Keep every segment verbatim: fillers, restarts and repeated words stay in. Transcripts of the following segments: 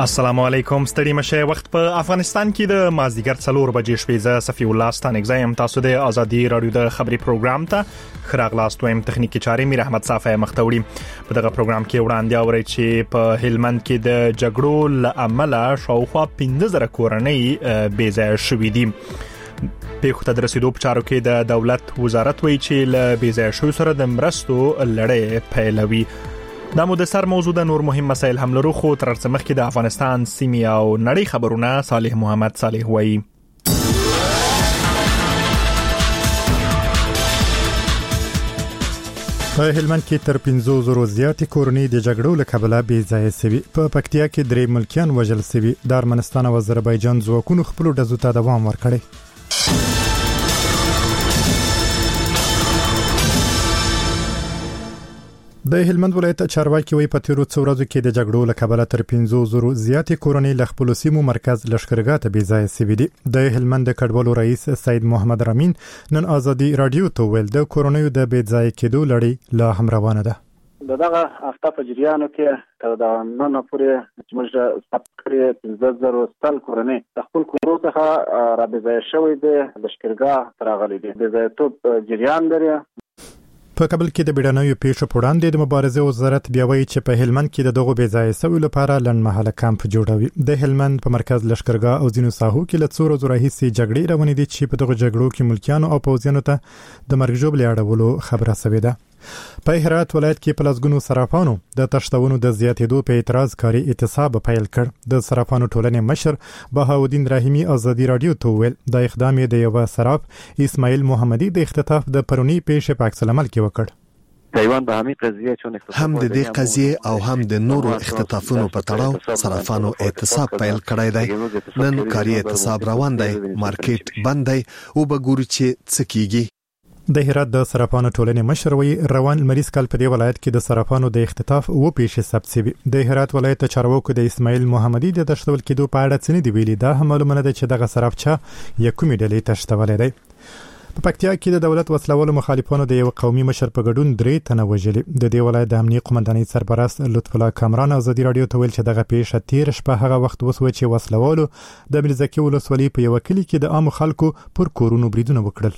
السلام علیکم ستړي مشه وخت په افغانستان کې د مازدیګر څلور بجې شپې ز صفی الله ستانګزایم تاسو د ازادي رادیو د خبري پروګرام ته خراغلاست وایم تخنیکی چارې میر احمد صافی مختوړي په دغه پروګرام کې وړاندې اوري چې په هلمند کې د جګړو لامل شاوخوا پنځه زره کورنۍ بې ځای شوې دي. په خطر رسیدو په چارو کې د دولت وزارت وایي چې ل بې ځای شو سره د مرستو لړۍ پیلوي. دا مو د سر موضوع د نور مهم مسایل هم لرو خو تر څو مخکې د افغانستان سیمې او نړۍ خبرونه صالح محمد صالح وایي. په هلمند کې تر پنځه زره زیاتې کورنۍ د جګړو له کبله بې ځای شوي. په پکتیا کې درې ملکیان وژل شوي. د ارمنستان او آذربایجان ځواکونو خپل ډزو ته دوام ورکړی. د هلمند ولایت چارواکي وایي په تیرو څو ورځو کې د جګړو له کبله تر پنځه زره زیاتې کورنۍ له خپل سیمو مرکز لشکرګاه ته بې ځای شوي دي. د هلمند د کډوالو رئیس سید محمد رامین نن ازادي رادیو ته ویل د کورنۍ د بې ځای کېدو لړۍ لا هم روانه ده. دغه هفته په جریانو کې تر دا نن پورې موږ ثبت کړی پنځه زره سل کورنۍ د خپل کورو څخه را بې ځای شوي دي. لشکرګاه ته راغلي دي. بې ځایتوب جریان لري. په کابل کې د بیړنیو پیښو په وړاندې د مبارزې وزارت بیا وایي چې په هلمند کې د دغو بې ځای شویو لپاره لنډمهاله کمپ جوړوي. د هلمند په مرکز لشکرګاه او ځینو ساحو کې له څو ورځو راهیسې جګړې روانې دي چې په دغو جګړو کې ملکیانو او پوځیانو ته د مرګ ژوبلې اړولو خبره شوې ده. په هرات ولایت کې په لسګونو صرافانو د تشتونو د زیاتېدو په اعتراض کاري اعتصاب پیل کړ. د صرافانو ټولنې مشر بهاودین رحیمی ازادي رادیو ته ویل د اقدام د یو صراف اسماعیل محمدي د اختطاف د پرونی پیښې په عکس العمل کې وکړ. هم د دې قضیه او هم د نورو اختطافونو په تړاو صرافانو اعتصاب پیل کړی دی. نن کاري اعتصاب روان دی. مارکیټ بند دی او بګوري چې څه کیږي. د هرات د صرافانو ټولنې مشر وی روان مریض کال په دی ولایت کې د صرافانو د اختطاف او پیښې ثبت شوی. د هرات ولایت چارواکو د اسماعیل محمدي د تشتول کېدو په اړه څه نه دی ویلي. دا هم معلومه ده چې دغه صراف چا یکومې ډلې تشتولې دی. په پکتیا کې د دولت وسلوالو مخالفانو د یو قومي مشر په ګډون درې تنه وژلي. د دې ولایت د امنیت قومندانۍ سرپرست لطف الله کامران ازادي رادیو ته ویل چې دغه پیښه تیر شپه هغه وخت وسوه چې وسلوالو د ملزکي ولسوالۍ په یو کلی کې د عام خلکو پر کورونو بریدونه وکړل.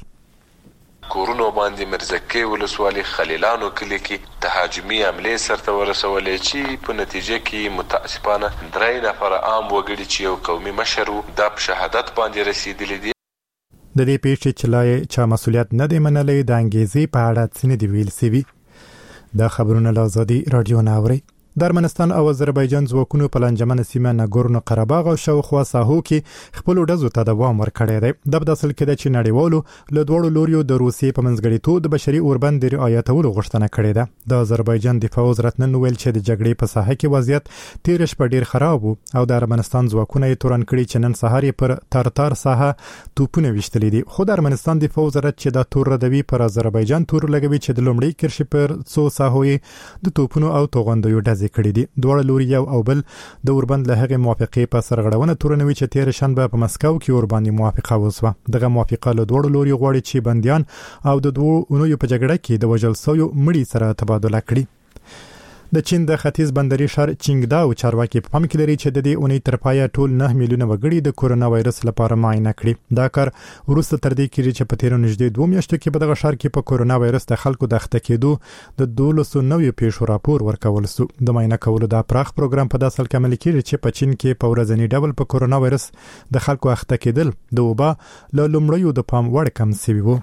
کورونو باندې مرزکه ولسوالي خلیلانو کلی کې تهاجمي حمله سرته ورسولې چې په نتیجه کې متاسفانه درې نفر عام وګړي چې یو قومي مشر د شهادت باندې رسیدلي دي. د دې پیښې چلای چا مسولیت نه دی منلې. د انګیزي په اړه څه نه دی ویل سوي. دا خبرونه له ازادي رادیو نه اوري. د ارمنستان او آذربایجان ځواکونو په لنجمن سیمه ناګورنو قرهباغ او شاوخوا ساحو کې خپل ډزو ته دوام ورکړی دی. د بداسل کې د چې نړیوالو له دوړو لوريو د روسیې په منځګړیتوب د بشري اوربند د رعایتولو غوښتنه کړې ده. د آذربایجان دفاع وزارت نن ویل چې د جګړې په ساحه کې وضعیت تیر شپه ډیر خراب وو او د ارمنستان ځواکونه یې تورن کړي چې نن سهار پر تارتار ساحه توپونه وشتلې دي. خو د ارمنستان دفاع وزارت چې د تور ردوي پر آذربایجان تور لګوي چې د لومړی کرښې پر څو ساحو د توپونو او توغندیو ډزې کړې دي. دوه لوري یو او بل د اوربند له هغه موافقې په سرغړونه تورنوي چې تیر شنبه په مسکو کې اورباندې موافقه وسوه. دغه موافقه له دوه لوري غواړي چې بنديان او د دوه اونیو په جګړه کې د وژل شویو مړي سره تبادله کړي. د چین د ختیځ بندري شهر چینګداو چارواکي په پام کې لري چې د دې اونۍ تر پایه ټول نه میلیونه وګړي د کورونا وایرس لپاره معاینه کړي. دا کار وروسته تر دې کېږي چې په تیر نږدې دوه میاشتو کې په دغه شهر کې په کورونا وایرس د خلکو د اخته کېدو د دولس نوي پیښو راپور ورکول شو. د معاینه کولو دا پراخ پروګرام په داسې حال کې کېږي چې په چین کې په ورځنی ډول په کورونا وایرس د خلکو اخته کېدل د وبا له لومړیو د پام وړ کم شوی وو.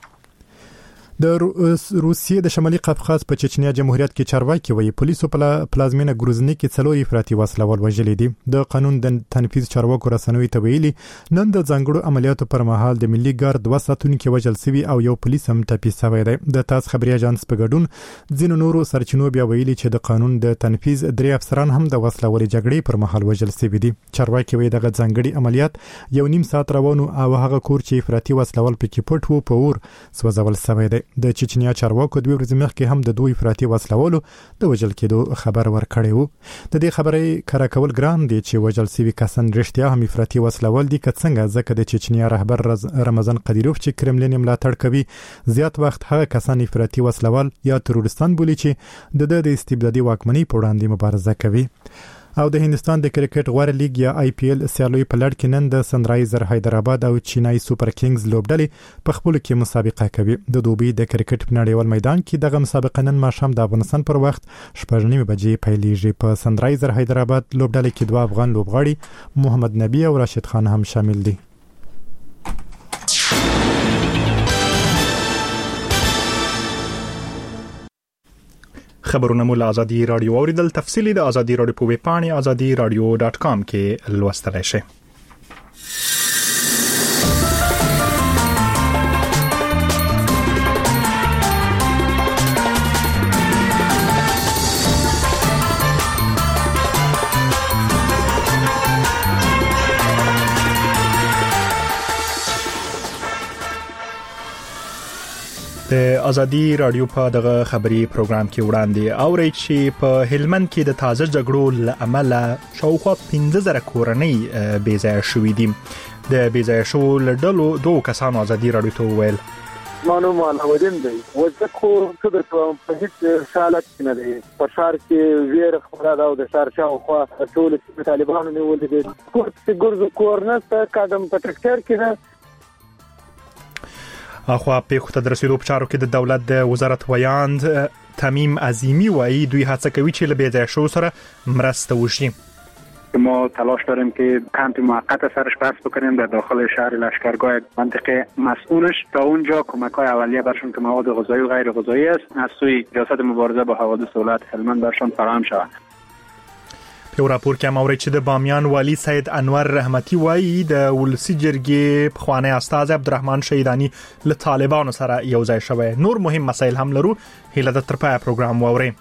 د روسیې د شمالي قفقاز په چچنیا جمهوریت کې چارواکي وایي پولیسو په پلازمینه ګروزني کې څلور افراطي وسلوال وژلي دي. د قانون د تنفيذ چارواکو رسنوي ته ویلي نن د ځانګړو عملیاتو پر مهال د ملي ګارد دوه ساتونکي وژل شوي او یو پولیس هم ټپي شوی دی. د تاس خبري اژانس په ګډون ځینو نورو سرچینو بیا ویلي چې د قانون د تنفيذ درې افسران هم د وسلوالي جګړې پر مهال وژل شوي دي. چارواکي وایي دغه ځانګړي عملیات یو نیم ساعت روانو او هغه کور چې افراطي وسلوال پکې پټ وو په اور سوځول شوی دی. د چچنیا چارواکو دوی ورځې مخکې هم د دوی افراطي وسلوالو د وژل کېدو خبر ورکړی وو. د دې خبرې کار کول ګران دي چې وژل شوی کسان رښتیا هم افراطي وسلوال دي که څنګه، ځکه د چچنیا رهبر رمضان قدیروف چې کرملین ملاتړ کوي زیات وخت هغه کسان افراطي وسلوال یا تروریستان بولي چې د د استبدادي واکمنۍ په وړاندې مبارزه کوي. او د هندستان د کرکټ غوړ لیګ یا آی پی ایل سیالوي په لړ کې نن د سنرایزر حیدرآباد او چینای سوپر کینګز لوبډلې په خپل کې مسابقه کوي. د دوبي د کرکټ په نړیوال میدان کې دغه مسابقه نن ماښام د افغانستان پر وخت شپږ نیمه بجې پیلېږي. په سنرایزر حیدرآباد لوبډلې کې دوه افغان لوبغاړي محمد نبی او راشد خان هم شامل دي. خبرونه مو له آزادي رادیو اوریدل. تفصیلی د آزادي رادیو په ویب پاڼه آزادي رادیو ډاټ کام کې لوستلای شئ. د آزادي رادیو په دغه خبري پروګرام کې وړاندې اوري چې په هلمند کې د تازه جګړو لامل شاوخوا پنځه زره کورنۍ بې ځایه شوې دي. د بې ځایه شو لډلو دوه کسانو آزادي رادیو ته وویل مانو مالودین دی وځکو څه د په هیڅ حالت کې نه دی. په شهر کې ویر خبره دا د شهر شاوخوا ټول طالبانو نیول دي. کور چې ګرځو کورنس کادم په ټریکټر کې نه اخوا په خطه درسیدو په چارو کې د دولت د وزارت ویاند تمیم عظیمی وایي دوی هڅه کوي چې له بې ځایه شو سره مرسته وشي. ما تلاش داریم که کمپ موقت سرش بحث بکنیم در داخل شهر لشکرگاه منطقه مسئولش تا اونجا کمک‌های اولیه برشون که مواد غذایی و غیر غذایی است از سوی ریاست مبارزه با حوادث ولایت هلمند برشون فراهم شود. په راپور کې امر چې د بامیان والی سید انور رحمتي وایي د ولسی جرګې پخوانی استاد عبدالرحمن شهیدانی له طالبانو سره یو ځای شوی. نور مهم مسایل هم لرو. هله د ترپای پروګرام ووري.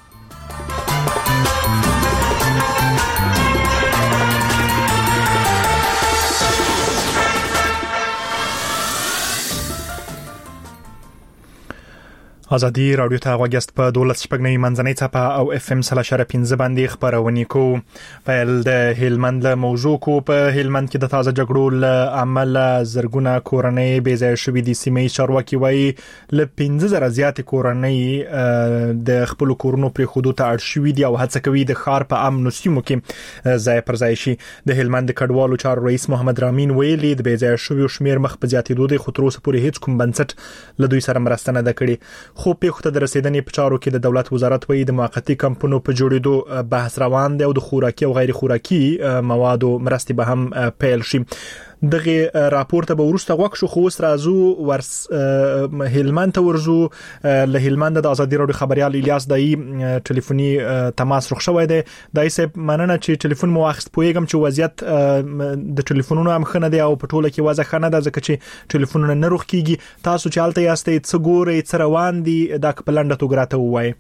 آزادي رادیو ته غوښتل په دولت شپږنۍ منځنۍ چپه او اف ام سلاشره پنځه باندې خبرونه کو. په د هلمند له موضوع کو په هلمند کې د تازه جګړو له عمل زرګونه کورنۍ بې ځایه شوې دي. سیمې چارواکي وایي له پنځه زره زیات کورنۍ د خپل کورونو پر خودو ته اړ شوې دي او هڅه کوي د ښار په امن سیمو کې ځای پر ځای شي. د هلمند کډوالو چارو رئیس محمد رامین ویلي د بې ځایه شویو شمیر مخ په زیاتېدو دی خو تر اوسه پورې هیڅ کوم بنسټ له دوی سره مرسته نه ده کړې. خو په خطه د رسیدنې په چارو کې د دولت وزارت وایي د موقتی کمپونو په جوړېدو بحث روان دی او د خوراکي او غیر خوراکي موادو مرستې به هم پیل شي. دغه راپور ته به ورسته غوښ شو خو اوس راځو ورس هلمند ته ورزو. له هلمند د آزادي رادیو خبريال الیاس دای ټلیفوني تماس رخ شوی دی. دای سه مننه چې ټلیفون مو واخست. پوهیږم چې وضعیت د ټلیفونونو هم خنه دی او په ټوله کې وضع خنه ده ځکه چې ټلیفونونه نه روخ کیږي. تاسو چې حالت یاستئ څه ګورئ څه روان دي دا کپلنده تو ګراته وایي.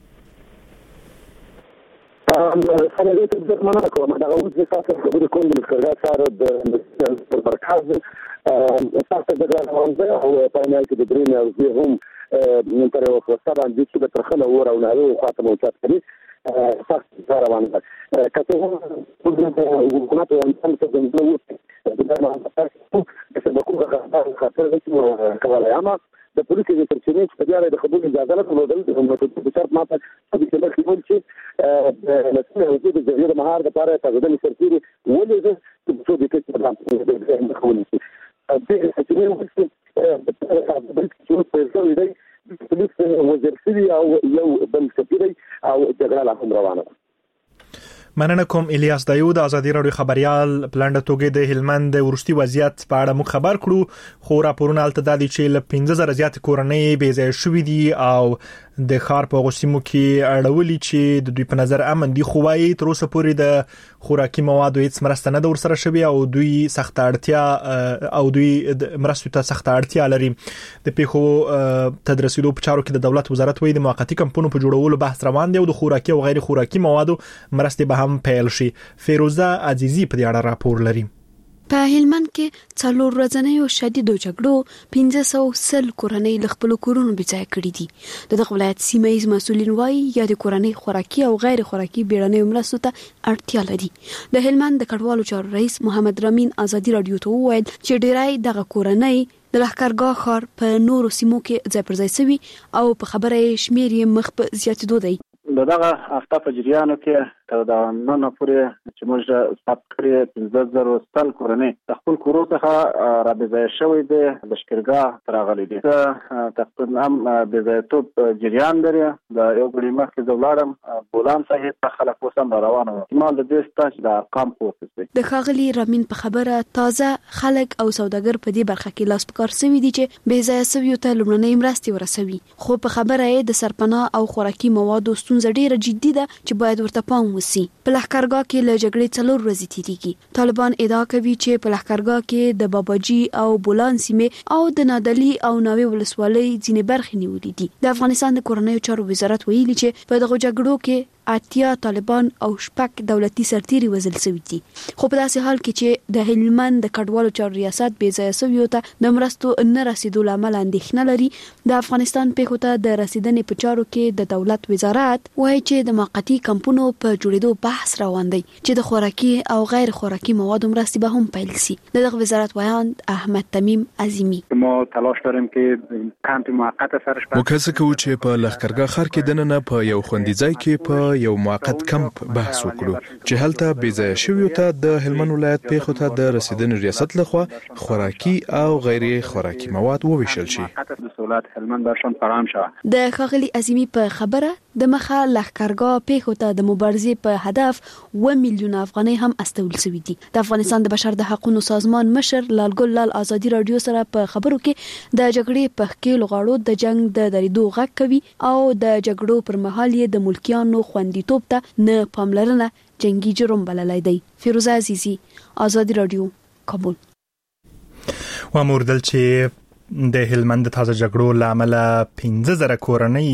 خلک دې څه معنا کوم دا اوس د تاسو خبرې کوم د کړه سره د مرکز تاسو د غواړم او په نهایت کې د درې نه زه هم تر یو څه باندې چې تر خله ور او نه خاطر موجود کړي تاسو روان ده کته هم د حکومت او انسان ته د نوو د ما تاسو چې د کومه خاطر چې کولای اما د پولیسو د ترڅینې چې بیا د خبرو اجازه نه درلودل د همت په شرط ماته د کله خپل چې د نسل وجود د زیات مهار د لپاره تاسو د سرتيري ولې زه څه د کیسه په اړه د خبرو شي د چې موږ د پولیسو په ځای دی د پولیسو وزارتي او یو بل سفیري او جګړه لا هم روانه ده. مننه کوم الیاس دایو د آزادي رادیو خبريال پلانډ توګه د هلمند د ورستي وضعیت په اړه مو خبر کړو. خو راپورونه الته د دې چې ل پنځه زره زیات کورنۍ بې ځای شوې دي او د خار په غوسیمو کې اړولي چې د دوی په نظر امن دي. خو وايي تر اوسه پورې د خوراکي موادو هیڅ مرسته نه د ورسره شوی او دوی سخت اړتیا او دوی مرستو ته سخت اړتیا لري. د پیښو تدریسیدو په چارو کې د دولت وزارت وایي د موقتی کمپونو په جوړولو بحث روان دی او د خوراکي او غیر خوراکي موادو مرستې به هم پیل شي. فیروزه عزیزی په دې اړه راپور لري. په هلمند کې څلور ورځې او شدیدو جګړو پنځه سوه سل کورنۍ ل خپل کورونو بځای کړې دي. د ولایت سیمایي مسؤلین وایي یا د کورنۍ خوراکي او غیر خوراکي بیړنۍ مرستو ته اړتیا لري. د هلمند د کډوالو چارو رئیس محمد رامین آزادي رادیو ته وویل چې ډیرای دغه کورنۍ د لښکرګاه ښار په نورو سیمو کې ځای پر ځای شوي او په خبره شمیر یې مخ په زیاتېدو دی. دغه هفته په جریان کې تر دا نن پورې چې موږ ثبت کړی پنځه زره سل کورنۍ د خپل کورو څخه را بځای شوې ده لشکرګاه تر غلي دي تقریبا هم بځایتوب جریان لري د یو غړي مخکې زولارم بولان صاحب ته خلک وسم روانه مال د دې ستاسو د ارقام پورته د خاغلی رامین په خبره تازه خلک او سوداګر په دې برخه کې لاس پکار سوي دي چې بې ځای سوي ته لمړنۍ مرستې ورسوي خو په خبره یې د سرپناه او خوراکي موادو ستونزه ډیره جدي ده چې باید ورته پام وسی په لښکرګاه کې له جګړې څلور ورځې تیریږي طالبان ادعا کوي چې په لښکرګاه کې د باباجي او بولان سیمې او د نادلی او ناوې ولسوالۍ ځینې برخې نیولې دي د افغانستان د کورنیو چارو وزارت ویلي چې په دغه جګړو کې اتیا طالبان او شپږ دولتي سرتیري وژل شوي دي خو په داسې حال کې چې د هلمند د کډوالو چارو ریاست بې ځایه شویو ته د مرستو نه رسیدو لامل اندېښنه لري د افغانستان پیښو ته د رسیدنې په چارو کې د دولت وزارت وایي چې د موقتي کمپونو په جوړېدو بحث روان دی چې د خوراکي او غیر خوراکي موادو مرستې به هم پیل شي دغه وزارت وایي احمد تمیم عظیمی ما تلاش داریم که کمپ موقت سرش مو کسه کوو چې په لښکرګاه ښار کې دننه په یو خوندي ځای کې په یو موقت کمپ بحث وکړو چې هلته بې ځایه شویو ته د هلمند ولایت پیښو ته د رسیدنې ریاست لخوا خوراکي او غیر خوراکي مواد وویشل شي د خاغلی عظیمی په خبره د مخه لښکرګاه پیښو ته د مبارزې په هدف و میلیون افغانۍ هم استول شوې دي د افغانستان د بشر د حقوقو سازمان مشر لالګل لال آزادي رادیو سره په خبرو کې د جګړې په ښکیل غاړو د جنگ د دریدو غږ کوي او د جګړو پر مهال یې د ملکیانو خوندیتوب ته نه پاملرنه جنگي جرم بللای دی فیروزه عزیزی آزادی رادیو کابل و موردل چې د هلمند تازه جګړو لامل پنځه زره کورنۍ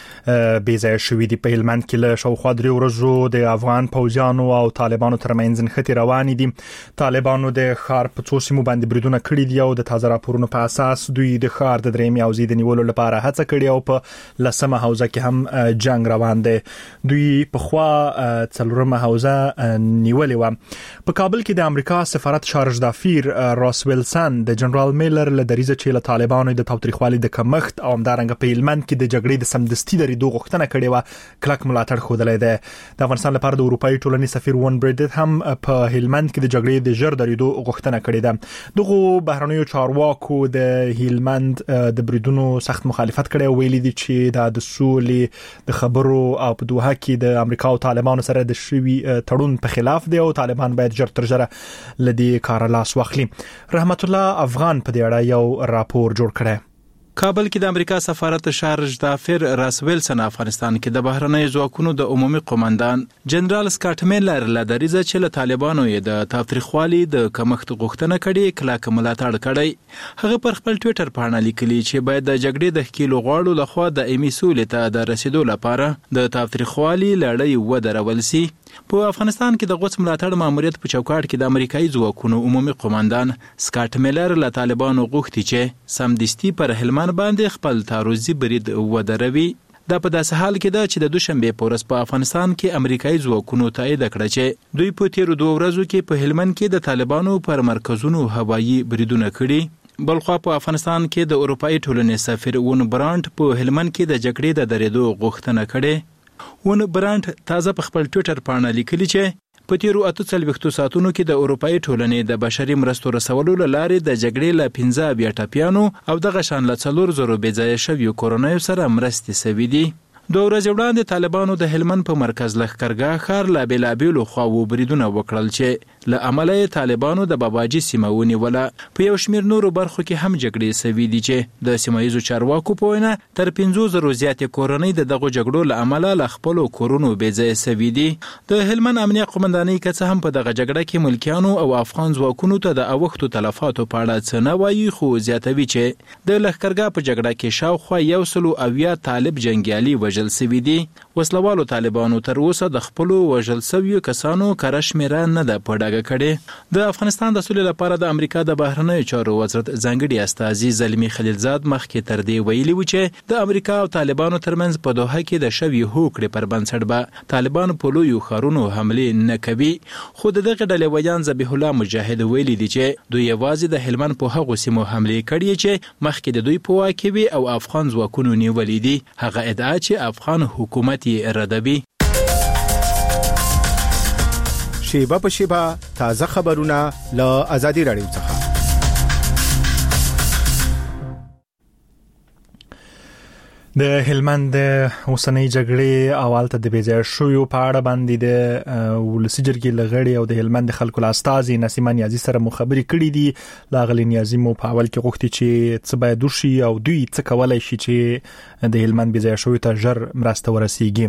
بې ځای شوې دي په هلمند کې له شاوخوا درې ورځو د افغان پوځیانو او طالبانو ترمنځ نښتې روانې دي طالبانو د ښار په څو سیمو باندې بریدونه کړي دي او د تازه راپورونو په اساس دوی د ښار د درېیمې حوزې د نیولو لپاره هڅه کړې او په لسمه حوزه کې هم جنگ روان دی دوی په خوا څلورمه حوزه نیولې و په کابل کې د امریکا سفارت شارج دافیر راس ویلسن د جنرال میلر له دریزه چې طالبانو د تاوتریخوالي د کمښت او همدارنګه په هلمند کې د جګړې د سمدستي درېدو غوښتنه کړې و کلک ملاتړ ښودلی دی د افغانستان لپاره د اروپایي ټولنې سفیر وون بریډت هم په هلمند کې د جګړې د ژر درېدو غوښتنه کړې ده دغه بهرنیو چارواکو د هلمند د بریدونو سخت مخالفت کړی ویلي دي چې دا د سولې د خبرو او په دوحه کې د امریکا او طالبانو سره د شوي تړون په خلاف دی او طالبان باید ژر تر ژره له دې کاره لاس واخلي رحمت الله افغان په دې اړه یو راپور جوړ کړی کابل کې د امریکا سفارت شارج دافیر راس ویلسن افغانستان کې د بهرنۍ ځواکونو د عمومي قومندان جنرال سکاټ میلر له دریزه چې له طالبانو یې د تاوتریخوالي د کمښت غوښتنه کړې کلک ملاتړ کړی هغه پر خپل ټوئیټر باندې لیکلي چې باید د جګړې د ښکیلو غواړو لخوا د ایمي سولې ته د رسیدو لپاره د تاوتریخوالي لړۍ ودرول شي په افغانستان کې د غوڅ ملاتړ ماموریت په چوکاټ کې د امریکایي ځواکونو عمومي قومندان سکاټ میلر له طالبانو غوښتي چې سمدستي پر هلمند باندې خپل تعرضي برید ودروي دا په داسې حال کې ده چې د دوشنبه په ورځ په افغانستان کې امریکایي ځواکونو تایید کړ چې دوی په تیرو دوه ورځو کې په هلمند کې د طالبانو پر مرکزونو هوایي بریدونه کړي بلخوا په افغانستان کې د اروپایي ټولنې سفیر وون برانټ په هلمند کې د جګړې د درېدو غوښتنه کړې وون برانټ تازه په خپل ټوئیټر باندې لیکلي چې په تیرو اته څلوېښتو ساعتونو کې د اروپایي ټولنې د بشري مرستو رسولو له لارې د جګړې له پنځه اویا ټپیانو او دغه شان له څلور زرو بې ځایه شویو کورنیو سره مرستې شوي دي دوه ورځې وړاندې طالبانو د هلمند په مرکز لښکرګاه ښار له بېلابېلو خواوو بریدونه وکړل چې له امله یې طالبانو د باباجي سیمه ونیوله په یو شمېر نورو برخو کې هم جګړې شوي دي چې د سیمه ییزو چارواکو په وینا تر پنځو زرو زیاتې کورنۍ د دغو جګړو له امله له خپلو کورونو بې ځایه شوي دي د هلمند امنیه قومندانۍ که څه هم په دغه جګړه کې ملکیانو او افغان ځواکونو ته د اوښتو تلفاتو په اړه څه نه وایي خو زیاتوي چې د لښکرګاه په جګړه کې شاوخوا یو سلو اویا طالب جنګیالي وژل شوي دي وسلوالو طالبانو تر اوسه د خپلو وژل شویو کسانو کره شمېره نه ده په ډاګه کړې د افغانستان د سولې لپاره د امریکا د بهرنیو چارو وزارت ځانګړي استازي زلمي خلیلزاد مخکې تر دې ویلي و چې د امریکا او طالبانو ترمنځ په دوحه کې د شوي هوکړې پر بنسټ به طالبانو په لویو ښارونو حملې نه کوي خو د دغه ډلې ویان ذبیح الله مجاهد ویلي دي چې دوی یوازې د هلمند په هغو سیمو حملې کړي چې مخکې د دوی په واک کې وي او افغان ځواکونو نیولي دي هغه ادعا چې افغان حکومت یې ردوي شیبه په شیبه تازه خبرونه له آزادي رادیو څخه. د هلمند اوسنۍ جګړې اولته د بیځای شویو په اړه باندې د ولسی جرګې لغړی او د هلمند خلکو لاستازي نسیمه نیازي سره مخابري کړې دي. لاغلی نیازي مو په اول کې غوښتي چې څه باید وشي او دوی څه کولای شي چې د هلمند بیځای شویو ته ژر مرسته ورسیږي.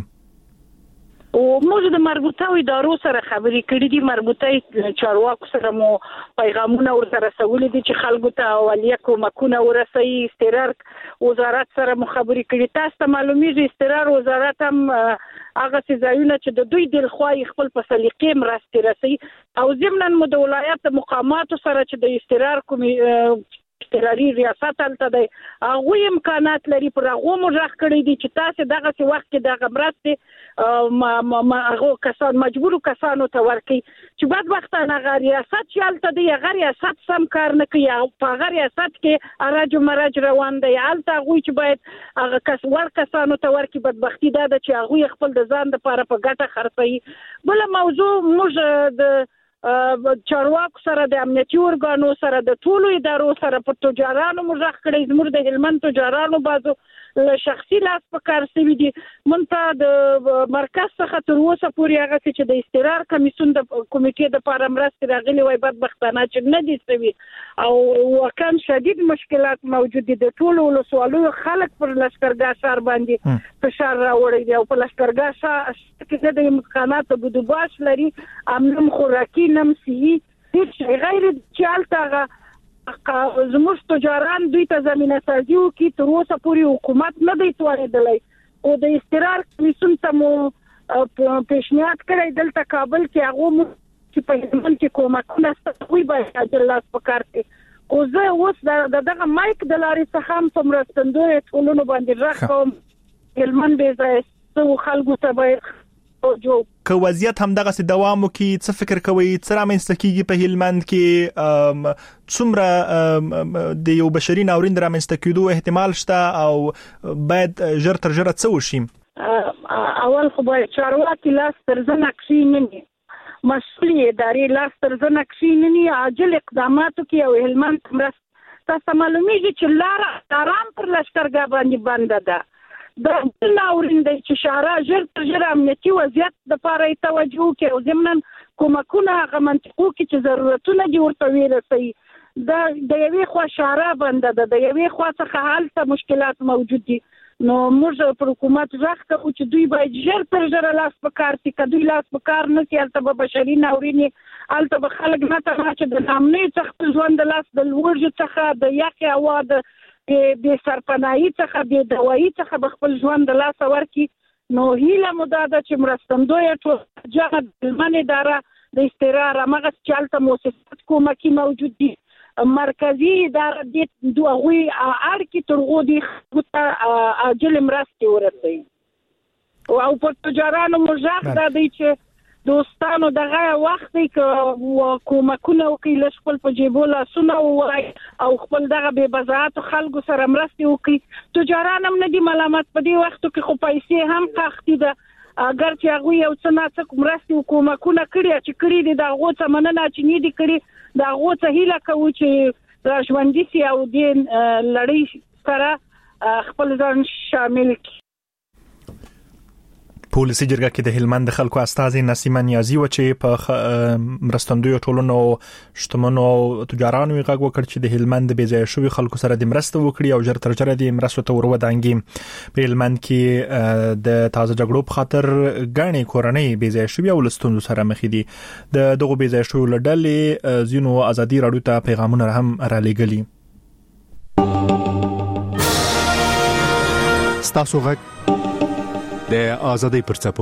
او موږ د مربوطه ادارو سره خبرې کړې دي، مربوطه چارواکو سره مو پیغامونه ورسره رسولي دي چې خلکو ته اولیه کومکونه ورسوي. استقرار وزارت سره مو خبرې کړې. تاسو ته معلومیږي استقرار وزارت هم هغه ځایونه چې د دوی د خوای خپل په سلیقې مرسته رسي او ضمناً مو د ولایت مقاماتو سره چې د استقرار کومي استقراري ریاست تلته دی هغه امکانات لري پر هغه مرخ کړی دي چې تاسو دغه وخت کې دغه مرسته ما ما هغه کسان مجبور کسانو ته ورکي چې بعد وخت هغه ریاست چالت دی هغه ریاست سم کار نه کوي او په هغه ریاست کې اراج مرج روان دی الته غوي چې باید هغه کس ور کسانو ته ورکي بدبختی ده چې هغه خپل د ځان لپاره په ګټه خرڅي. بل موضوع موږ د چارواکو سره د امنیتي ارګانو سره د ټولو ادارو سره په تجارانو مرخ کړی زموږ د هلمند تجارانو بازو شخصي لاس په کار سوي دي. مونته د مرکز څخه تر اوسه پورې هغه چې د استقرار کمیسیون د کمیټې د لپاره مرسته راغلي وای بدبختانه چې نه دي سوي او وکم شدید مشکلات موجود دي. د ټولو ولسوالو خلک پر لشکرګاه شهر باندې فشار راوړي دي او په لشکرګاه شهر کې د امکاناتو بودوباش لري امن خوراکي نم سي هیڅ غیر چالتاغه زموږ تجاران دوی ته زمينه سازي وکي تر اوسه پورې حکومت نه دی توانېدلی او د استقرار کمیسیون ته مو پیشنهاد کړی دلته کابل کې هغه مو چې په هلمند کې کومکونه ستوي باید د لاس په کار کې او زه اوس دغه مایک د لارې څخه هم په مرستندوی ټولنو باندې راځم کوم هلمند به زه خلکو ته باید جو که وضعیت هم دغه سي دوام وکي څه فکر کوي څه رامنځته کیږي په هلمند کې څومره د یو بشري ناورین د رامنځته کېدو احتمال شته او باید ژر تر ژره څه وشي؟ اول خو باید چارواکي لاس تر ځنه کښیني مسؤلې ادارې لاس تر ځنه کښیني عاجل اقداماتو کې او هلمند مرسته تاسو معلومیږي چې لار آرام پر لشکرګاه باندې بنده ده د ناورین د شهر ژر تر ژره امنیتي وضعیت د لپاره توجه کوي او ضمناً کومکونه هغه منطقو کې چې ضرورتونه دي ورته ورسوي. د د یوې خوا شهر بنده ده د یوې خوا څخه حالته مشکلات موجود دي. نو موږ پر حکومت ځخ کوو چې دوی باید ژر تر ژره لاس په کار سي کدوې لاس په کار نه سي البته به بشري ناورین البته به خلک نه ته چې د نامنې څخه ژوند د لاس د لوړ څخه د یخ هوا د د سرپناهي څخه د دوايي څخه به خپل ژوند د لاس ورکي. نو هیله مداده چې مرستندوی ټول جهاد من اداره د استقرار هغه چالت مؤسسات کومکی موجود دي مرکزی اداره د دوغوي اړ کې ترغو دي عاجل مرستې ورسوي او په تجارانو مجاهد د دې چې دوستانو دغه وخت کې کومکونه وکړي لږ خپل په جیبو لاسونه ووایي او خپل دغه بې بضاعتو خلکو سره مرستې وکړي. تجاران هم نه دي ملامت په دې وختو کې خو پیسې هم قحطي ده اگر چې هغوی یو څه ناڅه مرستې او کومکونه کړي چې کړي دي د هغو څه مننه چې نه دي کړي د هغو څه هیله کوو چې را ژوندي سي او دې لړۍ سره خپل ځان شامل کړي. پولیسي جرګه کې د هلمند خلکو استازي نسیمه نیازي و چې په مرستندوی ټولنو شتمنو تجارانو غږ وکړ چې د هلمند د بیځای شوی خلکو سره د مرسته وکړي او ژر تر ژره د مرستو ته ورودانګي. په هلمند کې د تازه جګړو په خاطر غاڼې کورنۍ بیځای شوی او لستوندو سره مخ دي. د دغه بیځای شوی لړلې زینو ازادي راډیو ته پیغامونه هم را لېږلي. ستاسو غږ د آزادۍ پر څپو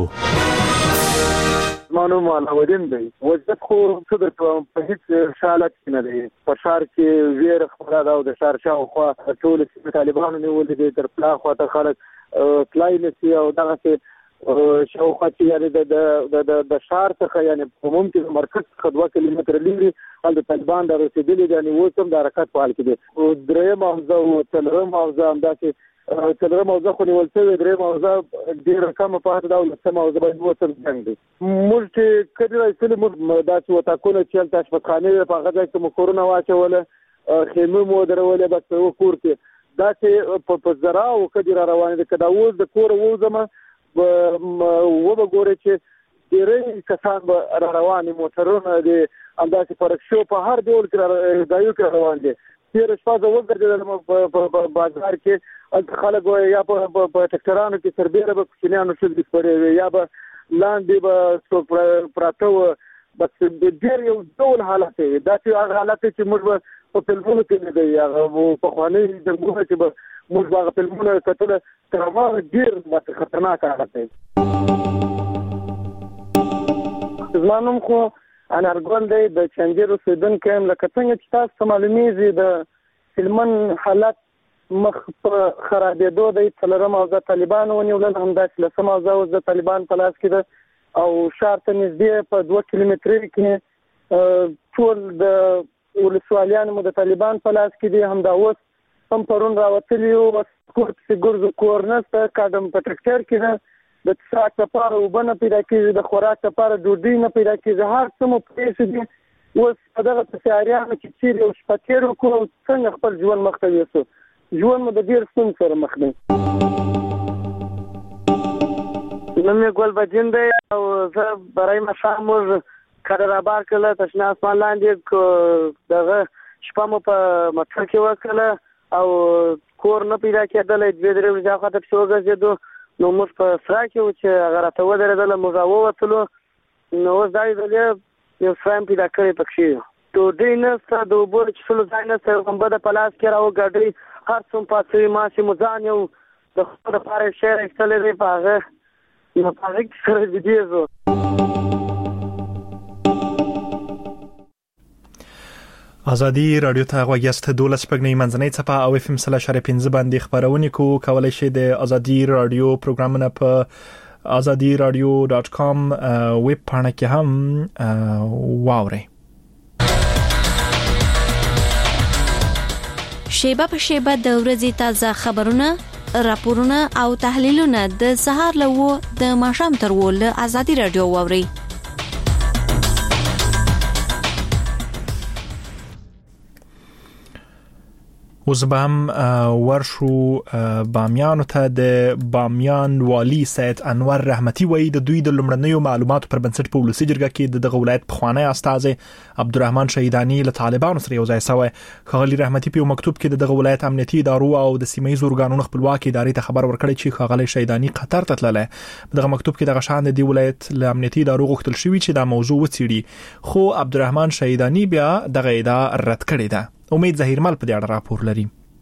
مانو مالودین دی وځه خو څه د په هیڅ حالت کې نه دی په شهر کې ویر خبره دا د شهر شاوخوا ټول طالبانو نیولې دي تر پلا خو ته خلک تلای نسی او دغه شاوخوا چې یعنی د د د شهر څخه یعنی په ممکن مرکز څخه دوه کیلومتره لري د طالبان د رسیدلي د نیوسم د حرکت په حال کې دي او درېم حوزه او څلورم حوزه همداسې څلورم حوزه خو نیول شوې درېم حوزه ډېره کمه پاتې ده او لسم حوزه باندې وسم جنګ دی موږ چې کله راځلې موږ داسې وتاکونه چې تاسو په خانه په هغه ځای کې مو کورونه واچوله خیمه مو درولې بس په کور کې داسې په زرا او کډی را روان دي کدا اوس د کور وځم و به ګورې چې ډېری کسان به را روان موټرونه دي همداسې په رکشو په هر ډول کې ځایو کې روان دي تېره شپه زه وګرځېدلم په بازار کې هلته خلک یا په ټکټرانو کې سربېره به کوچنیانو ښځې خپرې وې یا به لاندې به څوک پراته وه بس ډېر یو ډول حالت دی داسې هغه حالت دی چې موږ به په فلمونو کې نه دی هغه پخواني جنګونه چې به موږ به هغه فلمونه کتله تر هغه ډېر خطرناک حالت دی. زما نوم خو انارګل دی د چنجیر اوسېدونکی یم. لکه څنګه چې تاسو ته معلومیږي د هلمند حالت مخ په خرابېدو دی. څلورم حوزه طالبانو ونیولل، همداسې لسم حوزه اوس د طالبان په لاس کې ده او ښار ته نږدې په دوه کیلومترۍ کې ټول د ولسوالیانو مو د طالبان په لاس کې دي. همدا اوس هم پرون راوتلي یو کور پسې ګرځو، کور نشته، کاډم په ټکټر کې ده، د څښاک لپاره اوبه نه پیدا کېږي، د خوراک لپاره ډوډۍ نه پیدا کېږي، هر څه مو پرېښي دي. اوس په دغه پسې اریانو کې چیرې یو شپه تېر وکړو او څنګه خپل ژوند مخ ته یوسو. ژوند مو د ډېر ستونزو سره مخ دی. نوم یې ګل بچین دی او زه برای ماښام موږ کډرآباد کړله، تشنه اسمان لاندې دغه شپه مو په موټر کې وکړله او کور نه پیدا کېدلی. دوې درې ورځې هاخوا ته پسې وګرځېدو نو موږ په سرا کې وو چې هغه راته ودرېدله، موږ راووتلو نو اوس دا لیدلې یو سرا هم پیدا کړی پکښې یو. ډوډۍ نشته، د اوبو د څښلو ځای نشته، یو غمبه د په لاس کې راوګډوي، هر څه هم پاڅوي. ماسې مو ځان یو د خپل دپاره یو شی راایستلی دی، په هغه نو په هغه کې سره ویدېږو. ازادي رادیو ته غوږ یاست. دولس شپږنۍ منځنۍ څپه او اف ام سلا شر پنځه باندې خبرونه کو کولای شئ د ازادي رادیو پروګرامونه په ازادي رادیو ډاټ کام ویب پاڼه کې هم واورئ. شیبه په شیبه د ورځې تازه خبرونه، راپورونه او تحلیلونه د سهار له و د ماښام تر و له ازادي رادیو واورئ. اوس به هم ورشو بامیانو ته. د بامیان والی سید انور رحمتي وایي د دوی د لومړنیو معلوماتو پر بنسټ په ولسی جرګه کې د دغه ولایت پخوانی استازي عبدالرحمن شهیدانی له طالبانو سره یو ځای شوی. خغلی رحمتي په مکتوب کې دغه ولایت امنیتي ادارو او د سیمه ییزو ارګانونو خپلواکي ادارې ته خبر ورکړی چې خغلی شهیدانی قطر ته تللی. دغه مکتوب کې دغه شان د ولایت له امنیتي ادارو غوښتل شوی چې دا موضوع وڅېړي، خو عبدالرحمن شهیدانی بیا دغه ادعا رد کړې ده. امید ظهیرمل په دې اړه راپور لري.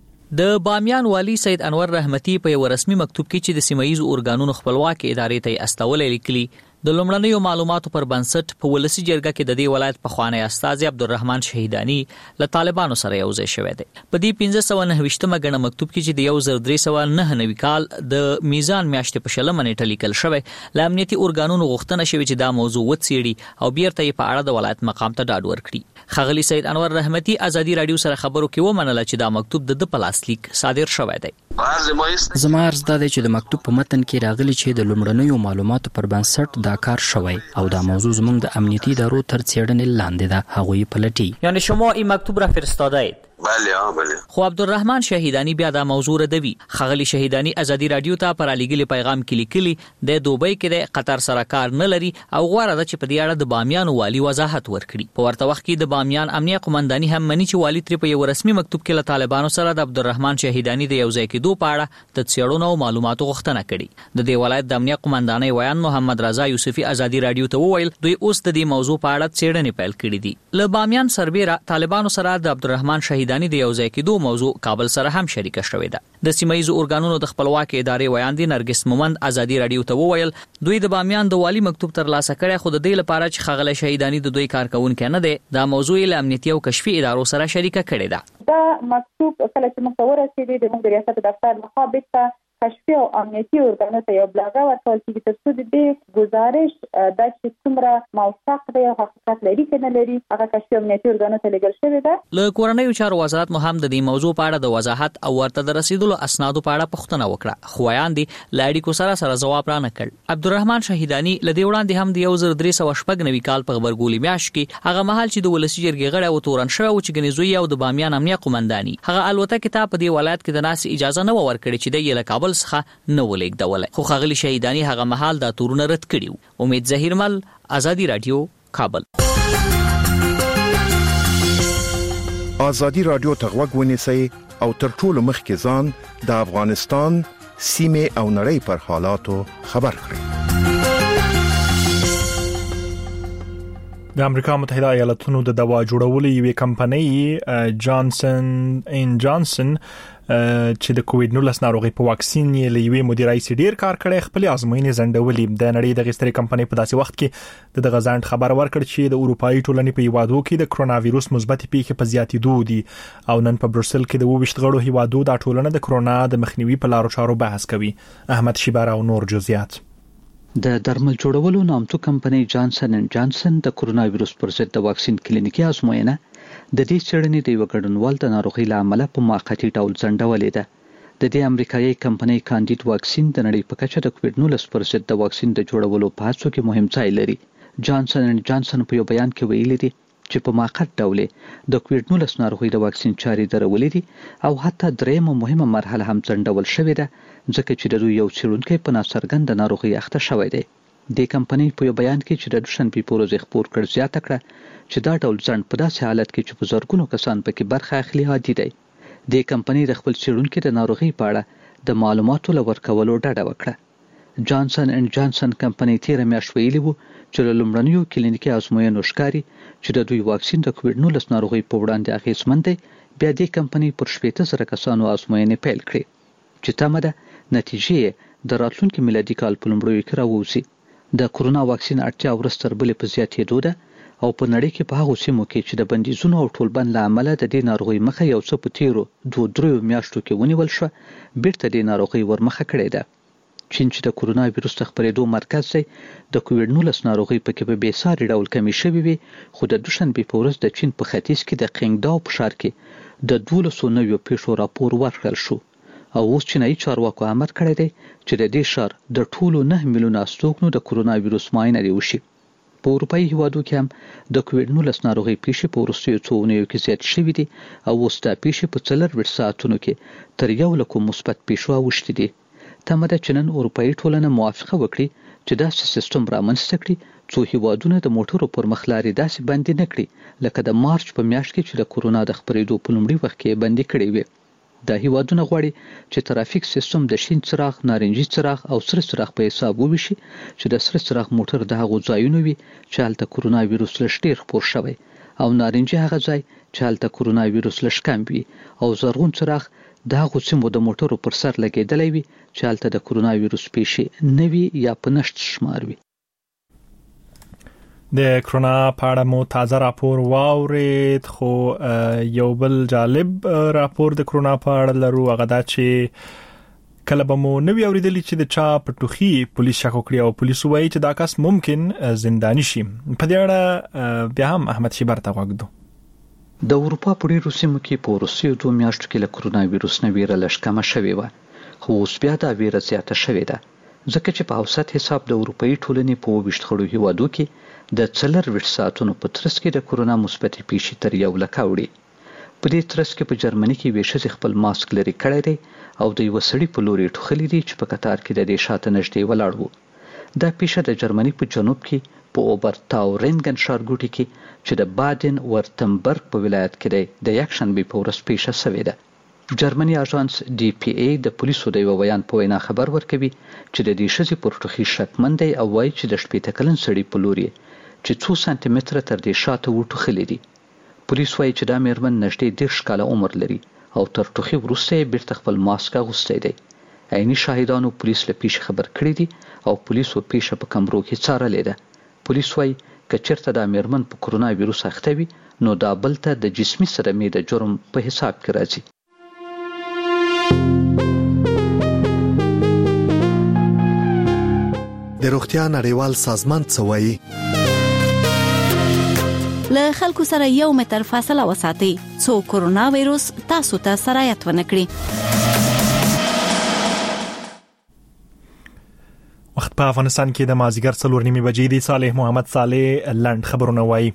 د بامیان والی سید انور رحمتي په یو رسمي مکتوب کې چې د سیمایي ارګانونو خپلواکي ادارې ته استولې لیکلي، د لومړنیو معلوماتو پر بنسټ په ولسی جرګه کې د دې ولایت په خوانی استاد عبدالرحمن شهیدانی له طالبانو سره یو ځای شوی دی. په دې پنځه سوه نهه ویشتمه غڼه مکتوب کې چې د یو زر درې سوه نهه نوي کال د میزان میاشتې په شلمه نیټه لیکل شوی، له امنیتي ارګانونو غوښتنه شوې چې دا موضوع وڅېړي او بیرته یې په اړه د ولایت مقام ته ډاډ ورکړي. خغلی سید انور رحمتي ازادي رادیو سره خبرو کې ومنله چې دا مکتوب د پلاستیک صادر شوی دی. زما عرض دا دی چې د مکتوب په متن کې راغلي چې د لومړنیو معلوماتو پر بنسټ دا کار شوی او دا موضوع زموږ د امنیتي ادارو تر څېړنې لاندې ده. هغوی پلټي. یعنی شما این مکتوب را فرستاده اید؟ بله ها بله. خو عبدالرحمن شهیدانی بیا دا موضوع ردوي. خغلی شهیدانی ازادي رادیو ته پر علیګلی پیغام کې لیکلي د دوبۍ کې د قطر سره کار نه لري او غواړي چې په دې اړه د بامیان والی وضاحت ورکړي. په ورته وخت کې د بامیان امنیه قومنداني هم مني چې والی تر په یو رسمي مکتوب کې له طالبانو سره د عبدالرحمن شهیدانی د یو ځای کېدو په اړه د څېړنو او معلوماتو غوښتنه کړې. د دې ولایت د امنیه قومنداني ویان محمد رضا یوسفي ازادي رادیو ته وویل دوی اوس د دې موضوع په اړه څېړنې پیل کړې دي. له بامیان سربېره طالبانو سره د عبدالرحمن شهیدانی د یو ځای کېدو موضوع کابل سره هم شریکه شوې ده. د سیمه ییزو ارګانونو د خپلواکي ادارې ویان دي نرګس مومند ازادي رادیو ته وویل دوی د بامیان د والی مکتوب تر لاسه کړی، خو د دې لپاره چې خغلی شهیدانی د دوی کارکونکي نه دی، دا موضوع له امنیتي او کشفي ادارو سره شریکه کړې ده. دا مکتوب کله چې موږ ته ورسېدی د موږ د ریاست دفتر لخوا بیرته کشفي او امنیتي ارګانو ته یو بلاغه ورکول کیږي ترڅو د دې گزارش د چې څومره موثق دی او حقیقت لري کنه لري هغه کشفي امنیتي ارګانو ته لګل شوی دی. له کورنیو چارو وزارت مو هم د دې موضوع په اړه د وضاحت او ورته د رسیدلو اسنادو په اړه پوښتنه وکړه، خو وړاندې لاړی کو سره سره جواب را نه کړ. عبدالرحمن شهیدانی لدی وړاندې هم د یو زر درې سوه شپږ نوي کال په خبرګولي میاشت کې هغه مهال چې د ولسی جرګې غړي او تورن شوی او چې غنیزوی او د بامیان امنیه قومنداني هغه الوتکه ته په دې ولایت کې د ناس اجازه نه ورکړي چې د یله کابل څخه نه ولیکدول، خو خغلی شهیدانی هغه مهال دا تورونه رد کړیو. امید ظهیرمل، آزادی رادیو، کابل. آزادی رادیو ته غوږ ونیسئ او تر ټولو مخکې ځان د افغانستان سیمه او نړۍ پر حالاتو خبر کړئ. د امریکا متحده ایالاتونو د دوا جوړولو یوې کمپنۍ جانسن ان جانسن چې د کووډ نولس ناروغي په واکسین یې لوي مدیرای سي ډیر کار کړي خپل ازموینې زندولې. د نړۍ د غستري کمپنۍ په داسې وخت کې د دغه ځانډ خبر ورکړ چې د اروپאי ټولنې په یوادو کې د کرونا وایروس مثبت پیښې په زیاتېدو دي او نن په بروسل کې د وویشت غړو هیوادو د ټولنې د کرونا د مخنیوي په لارو چارو بحث کوي. احمد شیبار او نور جزئیات. د درمل جوړولو نامتو کمپنۍ جانسن ان جانسن د کرونا وایروس پر ضد د واکسین کلینیکي ازموینه د دې چړنې د یو ګډونوال د ناروغي لامل په موقتی ډول ځنډولې ده. د دې امریکایي کمپنۍ کاندید واکسین د نړۍ په کچه د کووډ نولس پر ضد د واکسین د جوړولو په هڅو کې مهم ځای لري. جانسن ان جانسن په یو بیان کې ویلي دي چې په موقت ډول د کووډ نولس ناروغي د واکسین چارې درولې دي او حتی درېمه مهمه مرحله هم ځنډول شوې ده ځکه چې د دوی یو څېړونکی په ناڅرګنده ناروغي اخته شوی دی. د کمپنۍ په یو بیان کې چې د دوشنبې په ورځ خبر کړ زیاته کړه چې دا ډول ځنډ په داسې حالت کې چې په زرګونو کسان پکې برخه اخلي عادي دی. د کمپنۍ د خپل څېړونکي د ناروغي په اړه د معلوماتو لور کولو ډاډه وکړه. جانسن ان جانسن کمپنۍ تیر میاشت ویلي وو چې له لومړنیو کلینیکي ازموینو ښکاري چې د دوی واکسین د کووډ نولس ناروغي په وړاندې اغېزمن دی. بیا د کمپنۍ پر شپږ زره کسانو ازموینې پیل کړې چې تمه ده نتیجې د راتلونکي میلادي کال په لومړیو کې راووځي. د کرونا واکسین اړتیا ورځ تر بلې په زیاتېدو ده او په نړۍ کې په هغو سیمو کې چې د بندیزونو او ټولبند له امله د دې ناروغۍ مخه یو څه په تیرو دوه دریو میاشتو کې ونیول شوه بیرته د ناروغۍ ورمخه کړې ده. چین چې د کرونا وایروس د خپرېدو مرکز دی د کووډ نولس ناروغۍ پکې په بېساري ډول کمې شوې وي، خو د دوشنبې په ورځ د چین په ختیځ کې د قینګداو په ښار کې د دولسو نویو پیښو راپور ورکړل شو او اوس چینایي چارواکو امر کړی دی چې د دې ښار د ټولو نه میلیونه استوګنو د کرونا وایروس معاینه دې وشي. په اروپایي هیوادو کې هم د کووډ نولس ناروغۍ پیښې په وروستیو څو اونیو کې زیاتې شوې دي او اوس دا پیښې په څلرویشت ساعتونو کې تر یو لکو مثبت پیښو اوښتې دي. تمه ده چې نن اروپایي ټولنه موافقه وکړي چې داسې سیستم رامنځته کړي څو هیوادونه د موټرو پر مخ لارې داسې بندي نه کړي لکه د مارچ په میاشت کې چې د کرونا د خپرېدو په لومړي وخت کې بندي کړي وي. دا هیوادونه غواړي چې ترافیک سیستم د شین څراغ، نارنجي څراغ او سره څراغ په حساب وویشي چې د سره څراغ موټر د هغو ځایونو وي چې هلته کرونا وایروس لږ ډېر خپور شوی او نارنجي هغه ځای چې هلته کرونا وایروس لږ کم وي او زرغون څراغ د هغو سیمو د موټرو پر سر لګېدلی وي چې هلته د کرونا وایروس پیښې نه وي یا په نشت شمار وي. د کرونا په اړه مو تازه راپور واورید، خو یو بل جالب راپور د کرونا په اړه لرو. هغه دا چې کله به مو نوی اوریدلی چې د چا په ټوخي پولیس شک وکړي او پولیس وایي چې دا کس ممکن زنداني شي. په دې اړه بیا هم احمد شیبر ته غوږ دو. د اروپا په ډیرو سیمو کې په وروستیو دوه میاشتو کې له کرونا وایروس نه ویره لږ کمه شوې وه، خو اوس بیا دا ویره زیاته شوې ده ځکه چې په اوسط حساب د اروپایي ټولنې په اوویشت غړو هیوادو کې د څلرویشت ساعتونو په ترڅ کې د کرونا مثبتې پیښې تر یو لک اوړي. په دې ترڅ کې په جرمني کې یوې ښځې خپل ماسک لرې کړی دی او د یوه سړي په لور یې ټوخلي دي چې په قطار کې د دې شاته نږدې ولاړ و. دا پیښه د جرمني په جنوب کې په اوبرتاورینګن ښارګوټي کې چې د بادن ورتمبرګ په ولایت کې دی د یکشنبې په ورځ پیښه شوې ده. جرمني اژانس ډي پی ای د پولیسو د یو بیان په وینا خبر ورکوي چې د دې ښځې پر ټوخي شکمن دی او وایي چې د شپېته کلن سړي په لور یې چې څو سانتي متره تر دې شاته وټوخلي دي. پولیس وایي چې دا میرمن نږدې دېرش کاله عمر لري او تر ټوخي وروسته یې بیرته خپل ماسک اغوستی دی. عیني شاهدانو پولیس له پیښې خبر کړی دي او پولیسو پیښه په کمرو کې څارلې ده. پولیس وایي که چېرته دا میرمن په کرونا وایروس اخته وي نو دا بل ته د جسمي صدمې د جرم په حساب کې راځي. د روغتیا نړیوال سازمان څه وایي؟ له خلکو سره یو متر فاصله وساتئ څو کورونا وایروس تاسو ته سرایت ونه کړي. وخت په افغانستان کې د مازیګر څلور نیمې بجې دی. صالح محمد صالح لند خبرونه وایي.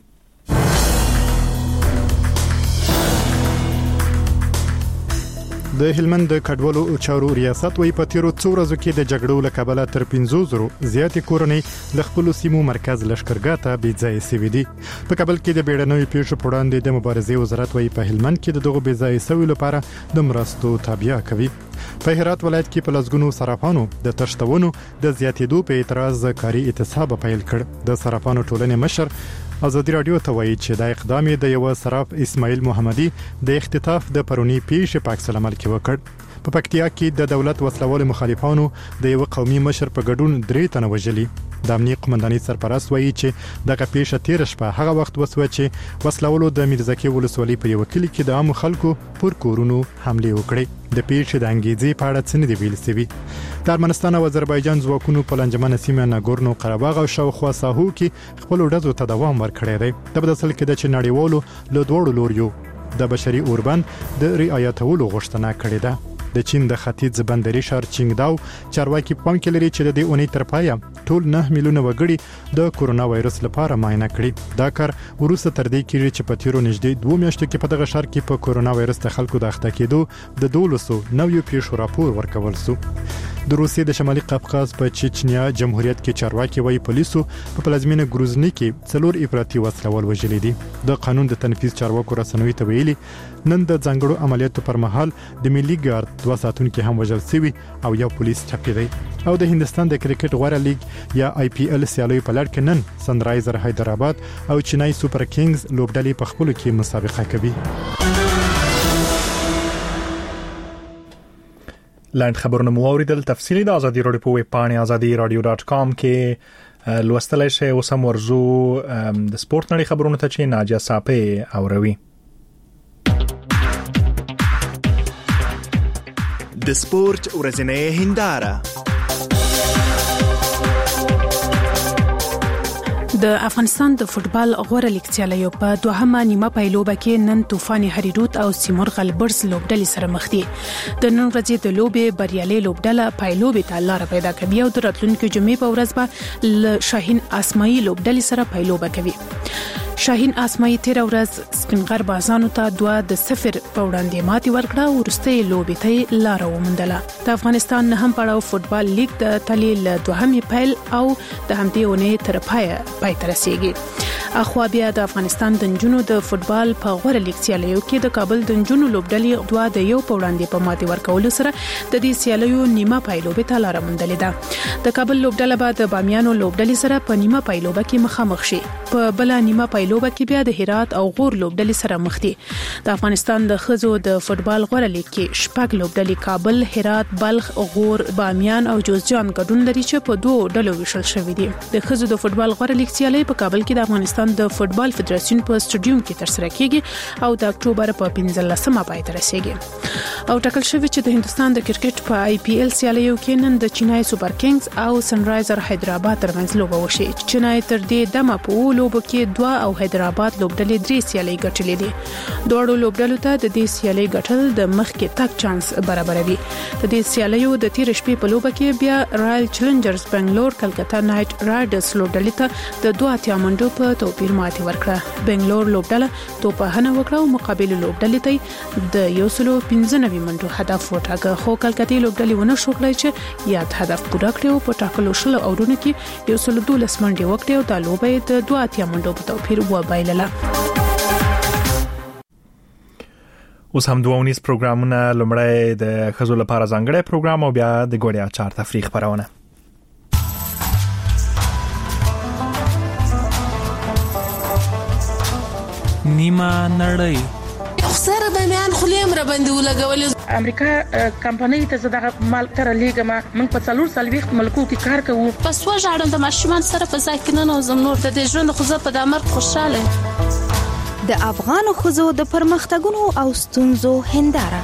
د هلمند د کډوالو چارو ریاست وی په تیرو څو ورځو کې د جګړو له کبله تر پنځه زره زیاتې کورنۍ ل خپل سیمو مرکز لشکرګاه ته بي ځای سوي دي. په کابل کې د بیړنیو پیښو په وړاندې د مبارزې وزارت وی په هلمند کې دغه بي ځای سوي لپاره د مرستو تابع کوي. په هرات ولایت کې په لسګونو صرافانو د تشتونو د زیاتېدو په اعتراض کاري اعتصاب پیل کړ. د صرافانو ټولنې مشر ازادي رادیو ته وایي چې د اقدام د یو صراف اسماعیل محمدي د اختطاف د پرونی پیښې په عکس العمل کې وکړ. په پکتیا کې د دولت وسلوال مخالفانو د یو قومي مشر په ګډون درې تنه وژلي. د امنیه قومندانۍ سرپرست وایي چې دغه پیښه تیر شپه هغه وخت وسوه چې وسلوالو د میرزکه ولسوالۍ په یو کلی کې د عام خلکو پر کورونو حمله وکړې. د پیښې د انګیزې په اړه څه نه دی ویل شوی. د ارمنستان او آذربایجان ځواکونو په لنجمنه سیمه ناګورنو قرهباغ او شاوخوا ساحو کې خپل ډزو ته دوام ورکړی دی. د بدسل کې د چنړیوالو له دوړو لوریو د بشري اوربند د رعایتولو غوښتنه کړې ده. د چین د ختیځ بندري ښار چینګداو چارواکي پام کې لري چې د دې اونۍ تر پایه ټول نه میلیونه وګړي د کورونا وایرس لپاره معاینه کړي. دا کار وروسته تر دې کېږي چې په تیرو نږدې دوه میاشتو کې په دغه ښار کې په کورونا وایرس د خلکو د اخته کېدو د دولسو نویو پیښو راپور ورکول شو. د روسیې د شمالي قفقاز په چچنیا جمهوریت کې چارواکي وایي پولیسو په پلازمینه ګروزني کې څلور افراطي وسلوال وژلي دي. د قانون د تنفيذ چارواکو رسنوي ته ویلي نن د ځنګړو عملیاتو پر مهال د ملي ګارد دوه ساتونکو هم وژل شوي او یو پولیس ټپي دی. او د هندستان د کرکټ غوړه لیګ یا آی پی ایل سیالي په لړ کې نن سنرایزر حیدرآباد او چنای سوپر کینګز لوبډلې په خپل کې مسابقه کوي. لاند خبرونه مو اوریدل. تفصیلی د ازادي رادیو په ویب پاڼه ازادي رادیو ډاټ کام کې لوستلای شئ. اوس هم ورزو د سپورت نړۍ خبرونه ته چې ناجیه صاحب اوروي. د سپورت ورځنۍ هنداره. د افغانستان د فوتبال غوړه لیګ سیالیو په دوهمه نیمه پیلوبه کې نن طوفان هریروت او سیمور غلبرز لوبډلې سره مخ دي. د نن ورځې د لوبې بریالي لوبډله پیلوبې ته لار پیدا کوي او د راتلونکو جمعې په ورځ به شاهین اسماعیل لوبډلې سره پیلوبه کوي. شاهین اسماعیل تیر ورځ سپینغر بازانو ته دوه د صفر په وړاندې ماتې ورکړه او وروستۍ لوبې ته لار وموندله. د افغانستان نهم پړاو فوتبال لیګ د تلیل دوهمې پیل او د همدې اونۍ تر پایه پای ته رسیږي. اخوا بیا د افغانستان د نجونو د فوتبال په غوړه لیګ سیالیو کې د کابل د نجونو لوبډلې دوه د یو په وړاندې په ماتې ورکولو سره د دې سیالیو نیمه پیلوبې ته لار موندلې ده. د کابل لوبډله به د بامیانو لوبډلې سره په نیمه پیلوبه کې مخامخ شي. په بل نیمه پیلوبه کې بیا د هرات او غور لوبډلې سره مخ دي. د افغانستان د خزو د فوتبال غوړه لیګ کې شپږ لوبډلې کابل، هرات، بلخ، غور، بامیان او جوزجان ګډون لري چې په دوه ډلو ویشل شوی دي. د خزو د فوتبال غوړه لیګ سیالي په کابل کې د افغانستان د فوتبال فدراسیون په سټډیوم کې ترسره کیږي او د اکتوبر په پنځلسمه پای ته رسیږي. او ټاکل شوی چې د هندستان د کرکټ په آی پی ایل سیالیو کې نن د چنای سوپر کینګز او سنرایزر حیدرآباد ترمنځ لوبه وشي. چنای تر دې دمه په لوبو کې دوه او حیدرآباد لوبډلې درې سیالي ګټلې دي. دوه لوبډلو ته د دې سیالي ګټل د مخکې تک چانس برابروي. د دې سیالیو د تیر شپې په لوبه کې بیا رائل چیلنجرز بنگلور کلکتا نایټ رایډرز لوبډلې ته د دوه اتیا منډو په توپیر ماتې ورکړه. بنگلور لوبډله توپهنه وکړه او مقابل لوبډلې ته د یو سلو پنځه نوي منډو هدف وټاکه. خو کلکتې لوبډلې ونه شو کولای چې یاد هدف پوره کړي او په ټاکلو شل اورونو کې یو سلو دولس منډې وکړي او د لوبې د دوه اتیا منډو په توپیر وبایلله. اوس هم دوه ونیز پروګرامونه، لومړی د خزو لپاره ځانګړی پروګرام او بیا د ګوړیا چار تفریح خبرونه. نیمه نړۍ سره د میان خلیم را باندې ولګول. امریکا کمپنۍ ته زړه مال تر لیګما موږ په څلور سلويخ ملکو کې کار کوو. پس وژاړم د ماشومان سره په ځای کې نه نوزم نور د ژوند خو زه په دمر خوشاله. د افغان خزو د پرمختګونو او ستونزو هنداره.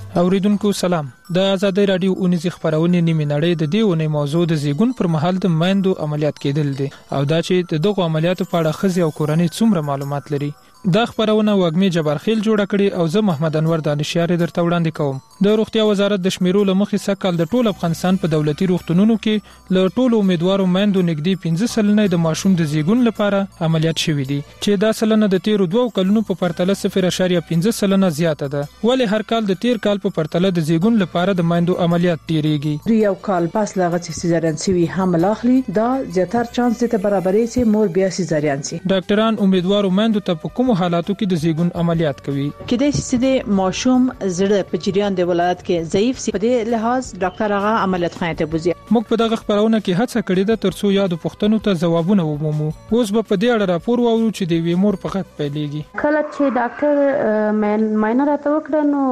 اوریدونکو سلام. د آزادۍ رادیو اونیزه خبرونه نیمه نړۍ د دې ونې موضوع د زیګون پر مهال د میندو عملیات کېدل دي او دا چې دغه عملیاتو په اړه خزي او کورنۍ څومره معلومات لري. دا خبرونه وګمې جبارخیل جوړ کړي او زه محمد انور دانشیار درته وړاندې کوم. د روغتیا وزارت د شمیرو لمخې سکهال د ټول افغانستان په دولتي روغتونونو کې له ټولو امیدوارو میندو نږدې پنځه سلنه د ماشوم د زیګون لپاره عملیات شوي دي چې دا سلنه د تیرو دوه کلونو په پرتله صفر اعشاریه پنځه سلنه زیاته ده. ولې هر کال د تیر کال په پرتله د زیګون لپاره د میندو عملیات ډیریږي؟ یو کال پس لاغه چې سیزارین سوي حمل اخلي دا زیاتر چانس دي ته برابرې سي مور بیا سیزارین سي. ډاکټران امیدوارو میندو ته په کوم حالاتو کې د زیګون عملیات کوي؟ کله چې د ماشوم زړه په جریان د ولادت کې ضعیف سي په دې لحاظ ډاکټر هغه عملیات خانه ته بوزي. موږ په دغه خبرونه کې هڅه کړې ده ترڅو یادو پوښتنو ته ځوابونه ومومو. اوس به په دې اړه راپور واورو چې د ویمور په خط پیلېږي. کله چې ډاکټر ماینه راته وکړه نو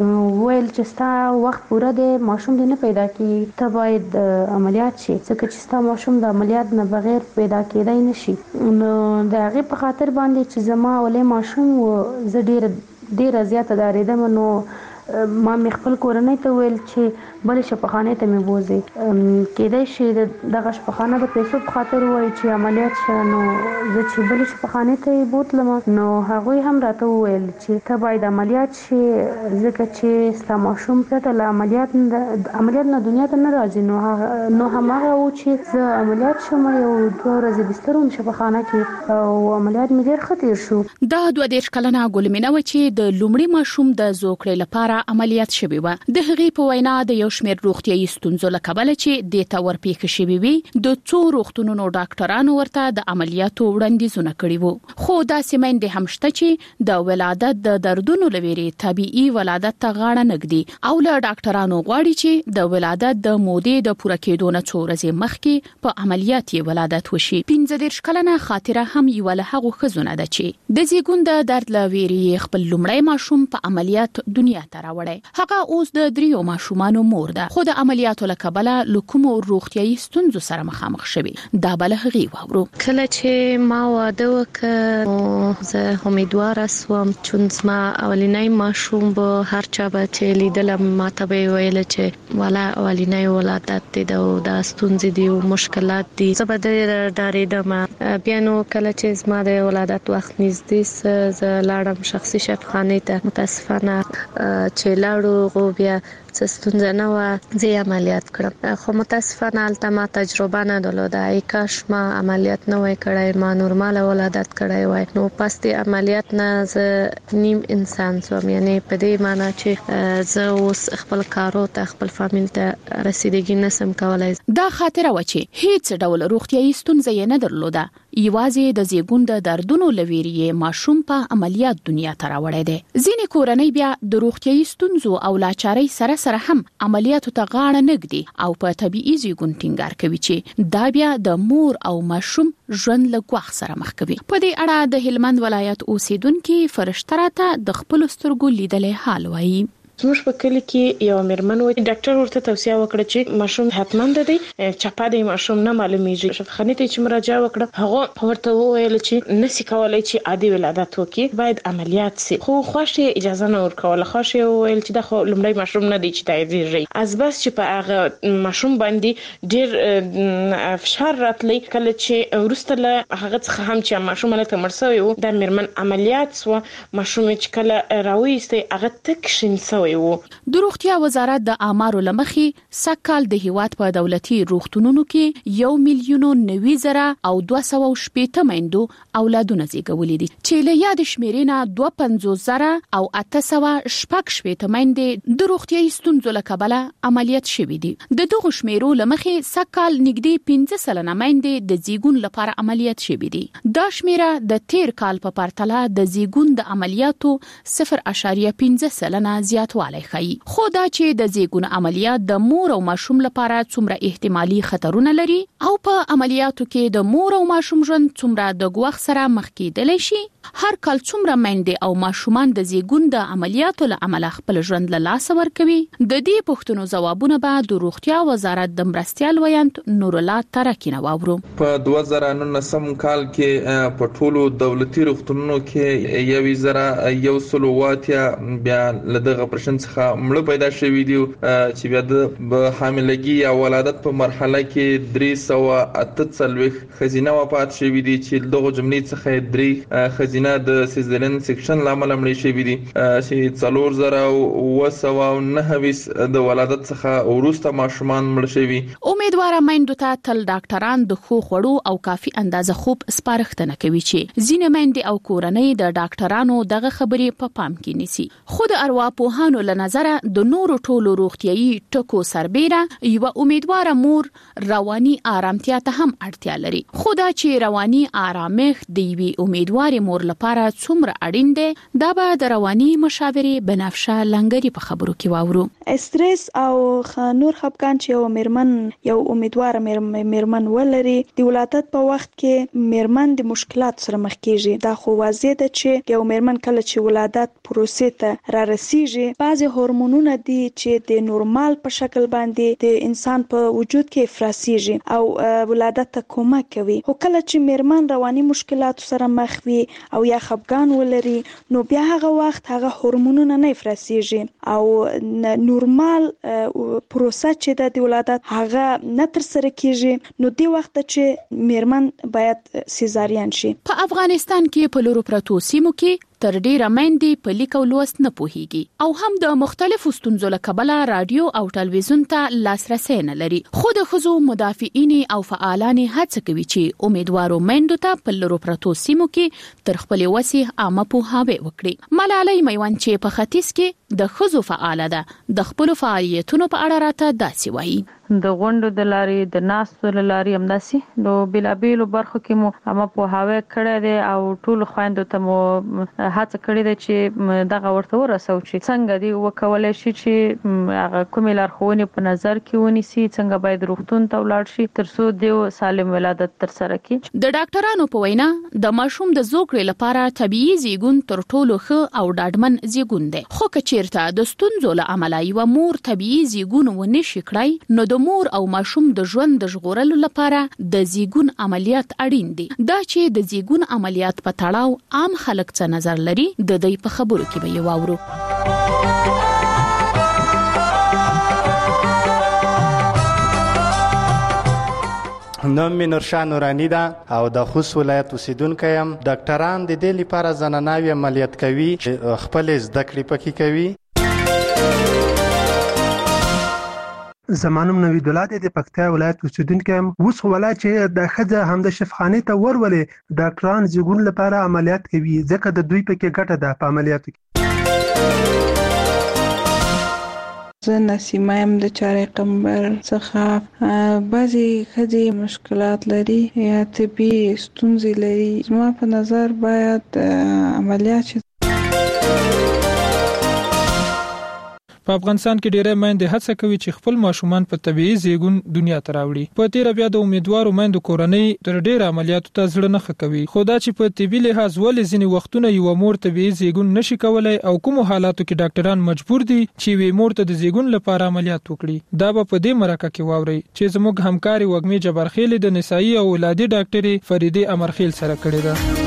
ویل چې ستا وخت پوره دی ماشوم دې نه پیدا کی ته باید عملیات شي ځکه چې ستا ماشوم د عملیات نه بغیر پیدا کېدای نشي. نو د هغه په خاطر باندې چې زما ولې ماشوم زه ډیر ډیر زیاته داریدم نو ما مې خپل کورنۍ ته ویل چې بل شفاخانه ته مې بوزي کېدای شي دغه شفاخانه د پیسو په خاطر وای چې عملیات شنه نو زه چې بل شفاخانه ته بوتلم نو هغه هم راته ویل چې ته باید عملیات شي ځکه چې ستا ماشوم پرته له عملیات عملیات نه دنیا ته نه راځي. نو نو هماغه و چې زه عملیات شوم یو دوه ورځې بستر وم شفاخانه کې او عملیات مې ډېر ښه تیر شو. دا دوه دېرش کلنه ګلمینه و چې د لومړي ماشوم د زوکړې لپاره عملیات شوی و. د هغې په وینا د یو شمېر روغتیايي ستونزو له کبله چې د تا ورپېښ شوی وي د څو روغتونونو ډاکټرانو ورته د عملیاتو وړاندیزونه کړي وو. خو دا سیمندې هم شته چې د ولادت د دردونو لويري طبيعي ولادت ته غاړه نګدي او له ډاکټرانو غواړي چې د ولادت د مودې د پوره کېدو نه څو ورځې مخکې په عملیات یې ولادت وشي. پنځه دېرش کلنه خاطره هم یو له هغو ښځونه ده چې د زیګون د درد لويري خپل لومړی ماشوم په عملیات دنیا ته راوړی. هغه اوس د دریو ماشومانو مور ده خو د عملیاتو له کبله لکوم روغتیايي ستونزو سره مخامخ شوی. دا بل هغه وورو. کله چې ما واده وکړ زه امیدواره سوم چې ما اولینای ماشوم به هر چا به چې لیدل ما ته ویل چې والا اولینای ولادت دی دا ستونزې دي او مشکلات دي زه به ډارېدم. بیا نو کله چې ما د ولادت وخت نږدې زه لاړم شخصي شفاخانه ته متاسفانه چې لاړو غو بیا څه ستونزه نه و زه عملیات کړم خو متاسفانه الته ما تجربه نه درلوده. ای کاش ما عملیات نه وای کړای ما نورماله ولادت کړای وای نو پس د عملیات نه زه نیم انسان سوم یعنی په دې معنی چې زه اوس خپل کارو ته خپل فامیل ته رسیدګي نسم کولای. دا خاطره و چې هیڅ ډول روغتیايي ستونزه یې نه درلوده. یوازې د زیګون د دردونو لويري ماشوم په عملیات دنیا ته راوړی دی. ځینې کورنۍ بیا د روغتیايي ستونزو او لاچارۍ سره سره هم عملیاتو ته غاړه نګدي او په طبيعي زیګون ټینګار کوي چې دا بیا د مور او ماشوم ژوند له ګواښ سره مخ کوي. په دې اړه د هلمند ولایت اوسیدونکو فرشته راته د خپل سترګو لیدلې حال وایي. زموږ په کلی کې یو میرمن و ډاکټر ورته توصیه وکړه چې ماشوم حتماً د دې چپا د ماشوم نه معلومیږي. شفاخانه ته چې مراجعه وکړه هغه ورته وویل چې نسی کولای چې عادي ولادت وکړي باید عملیات سي. خو خوښه اجازه نه ورکوله. خوښه وویل چې د خو لومړی ماشوم نه دی چې تایيدي از بس چې په هغه ماشوم باندې ډیر فشار راتلی کله چې ورسته له هغه څخه هم چې ماشوم له تمرسوي و د میرمن عملیات سو ماشوم چې کله راويستي هغه تک شین سو. د روغتیا وزارت د آمارو لمخې سکهال د هیواد په دولتي روغتونونو کې یو میلیون نوي زره او دوه سوه شپږ میندو اولادونه زیږولي دي چې له یاد شمیرې نه دوه پنځوس زره او اته سوه شپږ شپږ میندې د روغتیايي ستونزو له کبله عملیات شوي دي. د دغو شمیرو لمخې سکهال نږدې پنځه سلنه میندې د زیګون لپاره عملیات شوي دي. دا شمیره د تیر کال په پرتله د زیګون د عملیاتو صفر اعشاریه پنځه سلنه زیات والی خي. خو دا چې د زیګون عملیات د مور او ماشوم لپاره څومره احتمالي خطرونه لري او په عملیاتو کې د مور او ماشوم ژوند څومره د ګواښ سره مخ کېدلی شي. هر کال څومره میندې او ماشومان د زیګون د عملیاتو له امله خپل ژوند له لاسه ورکوي. د دې پوښتنو ځوابونه به د روغتیا وزارت د مرستیال ویاند نور الله ترکینه واورو. په دوه زره نولسم کال کې په ټولو دولتي روغتونونو کې یو زره یو سلو واتیا بیا لدغه پر اپریشن څخه مړ پیدا شوی دی چې بیا د حاملګي یا ولادت په مرحله کې درې سوه اته څلوېښت ښځینه وفات شوي دي چې دغه جملې څخه درې ښځینه د سیزرین سیکشن لامل مړې شوي دي چې څلور زره اوه سوه نهه ویشت د ولادت څخه وروسته ماشومان مړ شوي. امیدواره میندو ته تل ډاکټران د خو خوړو او کافي اندازه خوب سپارښتنه کوي چې ځینې میندې او کورنۍ د ډاکټرانو دغه خبرې په پام کې نیسي. خو د ارواپوهانو له نظره د نورو ټولو روغتيایي ټکو سربېره یو امیدواره مور رواني آرامتیا ته هم اړتیا لري. خو دا چې رواني آرامښت د یوې امیدوارې مور لپاره څومره اړین دی دا به د رواني مشاورې بنفشه لنګري په خبرو کې واورو. استرس او نور خپګان چې یو میرمن یو امیدواره میرمن ولري د ولادت په وخت کې میرمن د مشکلات سره مخ کیږي. دا خو واضح ده چې یو میرمن کله چې ولادت پروسې ته را رسیږي بعضی هورمونونه دي چې د نورمال په شکل باندې د انسان په وجود کې افرازيږي او ولادت ته کومک کوي. خو کله چې میرمن رواني مشکلات سره مخ وي او یا خپګان ولري نو بیا هغه وخت هغه هورمونونه نه افرازيږي او نورمال پروسه چې د ولادت هغه نه تر سره کیږي نو دی وخت چې میرمن باید سیزارین شي. په افغانستان کې په لورو پرتو سیمو کې تر ډیره میندې په لیک او لوست نه پوهیږي او هم د مختلفو ستونزو له کبله رادیو او ټلویزیون ته لاسرسي نه لري. خو د ښځو مدافعین او فعالان هڅه کوي چې امیدوارو میندو ته په لورو پرتو سیمو کې تر خپل وسې عامه پوهاوی وکړي. ملالۍ میوند چې په ختیځ کې د ښځو فعال ده د خپل فعالیتونو په اړه راته داسې وایي. د غونډو د لارې د ناستو لارې همداسې نو بلابېلو برخو کې مو عامه پوهاوی کړی دی او ټولو خویندو ته مو هڅه کړې ده چې دغه ورته ورسو چې څنګه دی وکولای شي چې هغه کومې لارښوونې په نظر کې ونیسي څنګه باید روغتون ته ولاړ شي تر څو دیو سالم ولادت تر سره کړي. د ډاکټرانو په وینا د ماشوم د زوکړې لپاره طبيعي زیږون تر ټولو ښه او ډاډمن زیږون دی. خو که چیرته د ستونزو له امله یو مور طبيعي زیږون ونه شي کړای نو د مور او ماشوم د ژوند د ژغورلو لپاره د زیږون عملیات اړین دي. دا چې د زیږون عملیات په تړاو عام خلک څه نظر لري د دې په خبرو کې به یې واورو. نوم مې نورشاه نورانی ده او د خوست ولایت اوسیدونکی یم. ډاکټران د دې لپاره زناناوي عملیات کوي خپل زده کړې پکې کوي. زمانم نوید الله د پکتیا ولایت اوسیدونکی یم. اوس ولایت چې د ښځه هم د شفاخانې ته ورولې ډاکټران زیږون لپاره عملیات کوي ځکه د دوی پکې ګټه ده په عملیاتو کې. زه نسیمه یم د چارې قمبر څخه. بعضې ښځې مشکلات لري یا طبي ستونزې لري. زما په نظر باید عملیات شي. په افغانستان کې ډېرې میندې هڅه کوي چې خپل ماشومان په طبيعي زیږون دنیا ته راوړي. په تیر بیا د امیدوارو میندو کورنۍ تر ډېر عملیاتو ته زړه نه ښه کوي. خو دا چې په طبي لحاظ ولې ځینې وختونه یو مور طبيعي زیږون نشي کولای او کوم حالاتو کې ډاکټران مجبور دي چې وی مور ته د زیږون لپاره عملیات وکړي دا به په دې مرکه کې واوري چې زموږ همکاري وګمې جبرخیل د نسایي او ولادي ډاکټري فریده امرخیل سره کړې ده.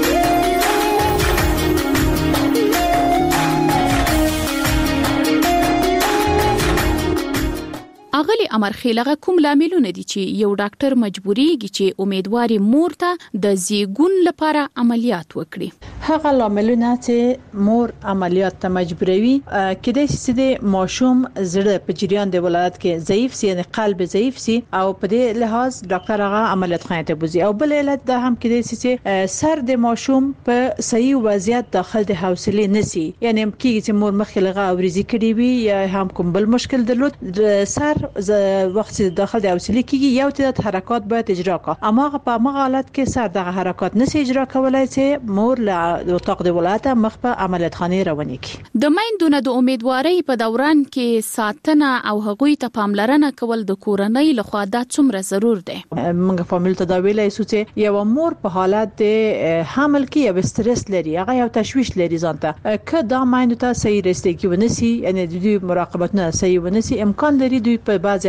اغلی امرخیلغه کوم لاملونه دي چې یو ډاکټر مجبوريږي چې امیدواري مور ته د زیږون لپاره عملیات وکړي؟ هغه لاملونه چې مور عملیات ته مجبوروي کېدای شي د ماشوم زړه په جریان د ولادت کې ضعیف سي یعنی قلب ضعیف سي او په دې لحاظ ډاکټر هغه عملیات خانه ته بوزي. او بل علت دا هم کېدای شي چې سر د ماشوم په صحیح وضعیت داخل د حوصله نسی یعنی کېږي چې مور مخکې لغه اوریزي کړي وي یا هم کوم بل مشکل درلود سر وخت داخل د حوصله کېږي یو تعداد حرکات باید اجرا کړه اما په هغه حالت کې سر دغه حرکات نسی اجرا کولای چې مور له اتاق د ولادت مخ په عملیات خانه روانه کی. د میندونو د امیدوارۍ په دوران کې ساتنه او هغوی ته پاملرنه کول د کورنۍ لخوا د څومره ضرور دی. موږ فامیل تداوی لای سو چې یو مور په حالت د حمل کې یو استرس لري هغه یو تشویش لري ځانته که دا میندو ته صحیح رسیدګي ونسی یعنی د دوی مراقبتونه صحیح ونسی امکان لري دوی په بعضی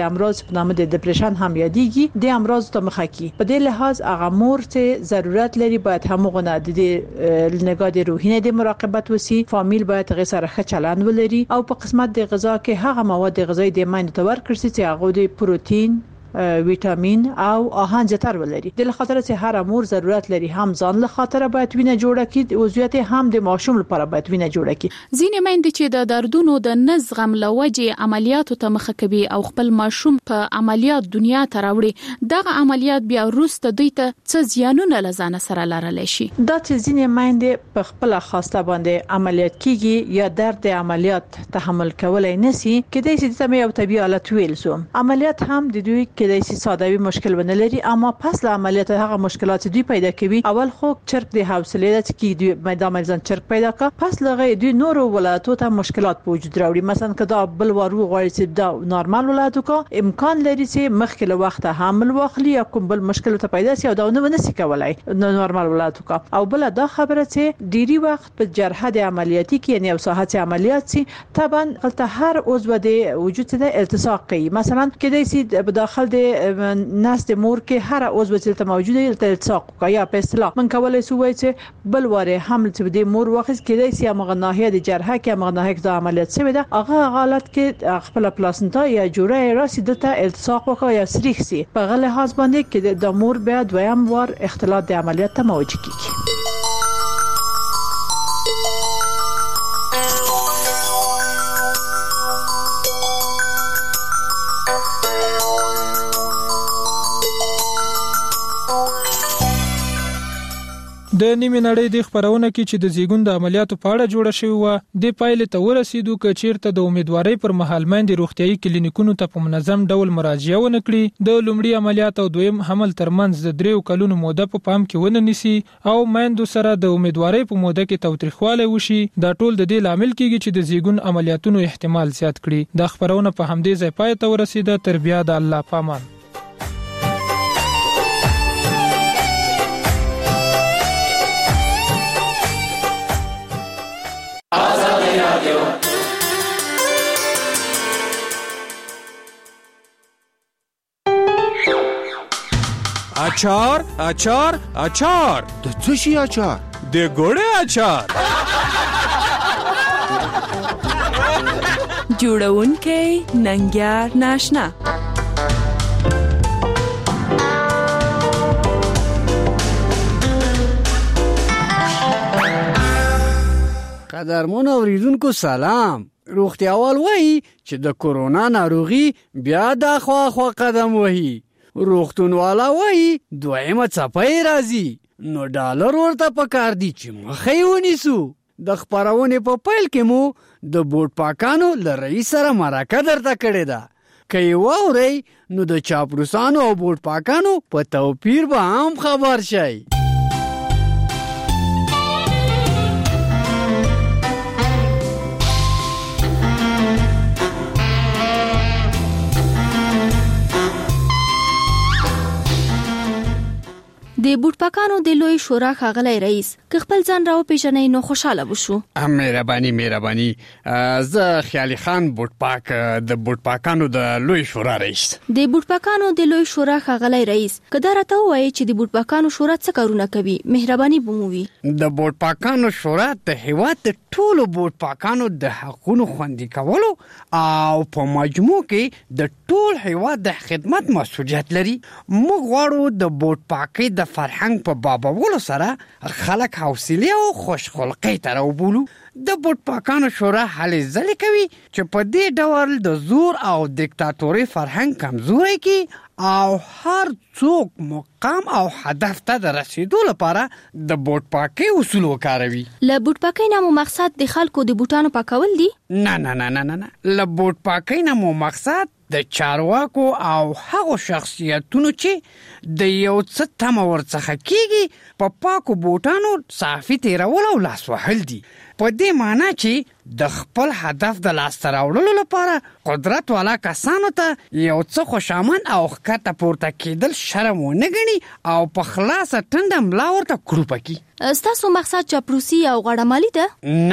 د امراض په نامه د ډیپریشن هم یادېږي د امراض ته مخه کی. په دې لحاظ هغه مور چې ضرورت لري باید همغه د نگاه د روحي د مراقبت وسی، فامیل باید غي سره ښه چلند ولري او په قسمت د غذا کې هغه مواد غذایی د مایند ته ورکړي چې هغه د پروتین، ویټامین او آهن زیاتر ولري. د خاطر چې هر امور ضرورت لري هم ځان له خاطر باید وینه جوړه کړي او زیات هم د ماشوم لپاره باید وینه جوړه کړي. ځینې میندې چې د دردونو د نزغم لوجې عملیاتو ته مخه کوي او خپل ماشوم په عملیات دنیا ته راوړي، دغه عملیات بیا وروسته دوی ته څه زیانونه لزانه سره لرلی شي. دا چې ځینې میندې په خپل خواسته باندې عملیات کیږي یا درد عملیات تحمل کولای نسی، کېدای شي د یو طبيعي حالت ویل سو. عملیات هم د دوی کېدای شي سادهوي مشکل ونه لري، اما پس له عملیات هغه مشکلات دوی پیدا کوي. اول خو چرک د حوصله د چې دوی میدان میزان چرک پیدا کا، پس لغه دوی نور ولایتو ته مشکلات په وجود راوړي. مثلا کدا بل ورو غواړي چې دا نورمال ولایتو کا امکان لري چې مخکې له وخت حمل واخلي یا کوم بل مشکل ته پیدا شي او دا نه ونسي کولای نورمال ولایتو کا. او بل دا خبره چې ډيري وخت په جرحه د عملیاتي کې یعنی او ساحت عملیات سي طبعا قلته هر عضو د وجود ته التصاق کوي. مثلا کېدای شي په داخل د ناس د مور کې هر عضو چې موجوده التصاق کوي یا په اصطلاح من کولای سو وای چې بل واره حمل چې د مور وخت کېدای شي هغه ناحیه د جرحه کې هغه ناحیه د عملیات سوي ده هغه حالت کې خپل پلاسنتا یا جوړه راسي دته التصاق وکړي یا سریخ سي. په غل لحاظ باندې کې د مور بیا دویم وار اختلاط د عملیات ته موجود کیږي. د نیمه نړۍ د خبرونه کې چې د زیګون د عملیاتو په اړه جوړه شوی و د پایلې ته ورسېدو چې چیرته د امیدوارۍ پر مهال مېندې روغتيایي کلینیکونو ته په منظم ډول مراجعه ونکړي، د لومړي عملیات او دویم حمل ترمنځ د دریو کلونو موده په پام کې ونه نیسي او مېندو سره د امیدوارۍ په موده کې توتریخواله وشي، دا ټول د دې لامل کیږي چې د زیګون عملیاتونو احتمال زیات کړي. د خبرونه په همدې ځای پای ته ورسېده. تر بیا د الله پامان. اچار اچار اچار د څه شي اچار؟ د ګوړې اچار. جوړونکې ننګیار ناشنا. قدرمن اوریدونکو سلام. روغتیاوال وایي چې د کورونا ناروغي بیا د خوا خوا قدم وهي. روغتون والا وایي دویمه څپه راځي، نو ډالر ورته پکار دي چې مخې ونیسو. د خبرونې په پیل کې مو د بوټ پاکانو له رئیس سره مرکه درته کړې ده. که یې واورئ نو د چاپلوسانو او بوټ پاکانو په توپیر به هم خبر شئ. د بوټپاکانو د لوی شورا ښاغلی رئیس که خپل ځان راو پیژنې نو خوشاله وشو. مهرباني مهرباني زه خیالي خان بوټپاک د بوټپاکانو د لوی شورا رئیس. د بوټپاکانو د لوی شورا ښاغلی رئیس که دا راته ووایي چې د بوټپاکانو شورا څه کارونه کوي مهرباني به مو وي. د بوټپاکانو شورا د هیواد د ټولو بوټپاکانو د حقونو خوندي کولو او په مجموع کې د ټول هیواد د خدمت مسؤلیت لري. موږ غواړو د بوټپاکۍ د فرهنګ په بابولو سره خلک حوصله او خوشخلقۍ ته راوبولو. د بوټپاکانو شورا هلې ځلې کوي چې په دې ډول د زور او دیکتاتوري فرهنګ کمزوري کی او هر څوک مقام او هدف ته د رسیدو لپاره د بوټپاکۍ اصول وکاروي. له بوټپاکۍ نه مو مقصد د خلکو د بوټانو پاکول دي؟ نه نه نه نه نه له بوټپاکۍ نه مو مقصد د چارواکو او هغو شخصیتونو چې د یو څه تمه ورڅخه کیږي په پاکو بوټانو صافي تیرول او لاس وهل دي. په دې معنی چې د خپل هدف د لاسته راوړلو لپاره قدرت والا کسانو ته یو څه خوشامن او ښکته پورته کېدل شرم ونه ګڼي او په خلاصه ټنډه ملا ورته کړوپه کي. ستاسو مقصد چاپلوسي او غاړهمالي ده؟ نه،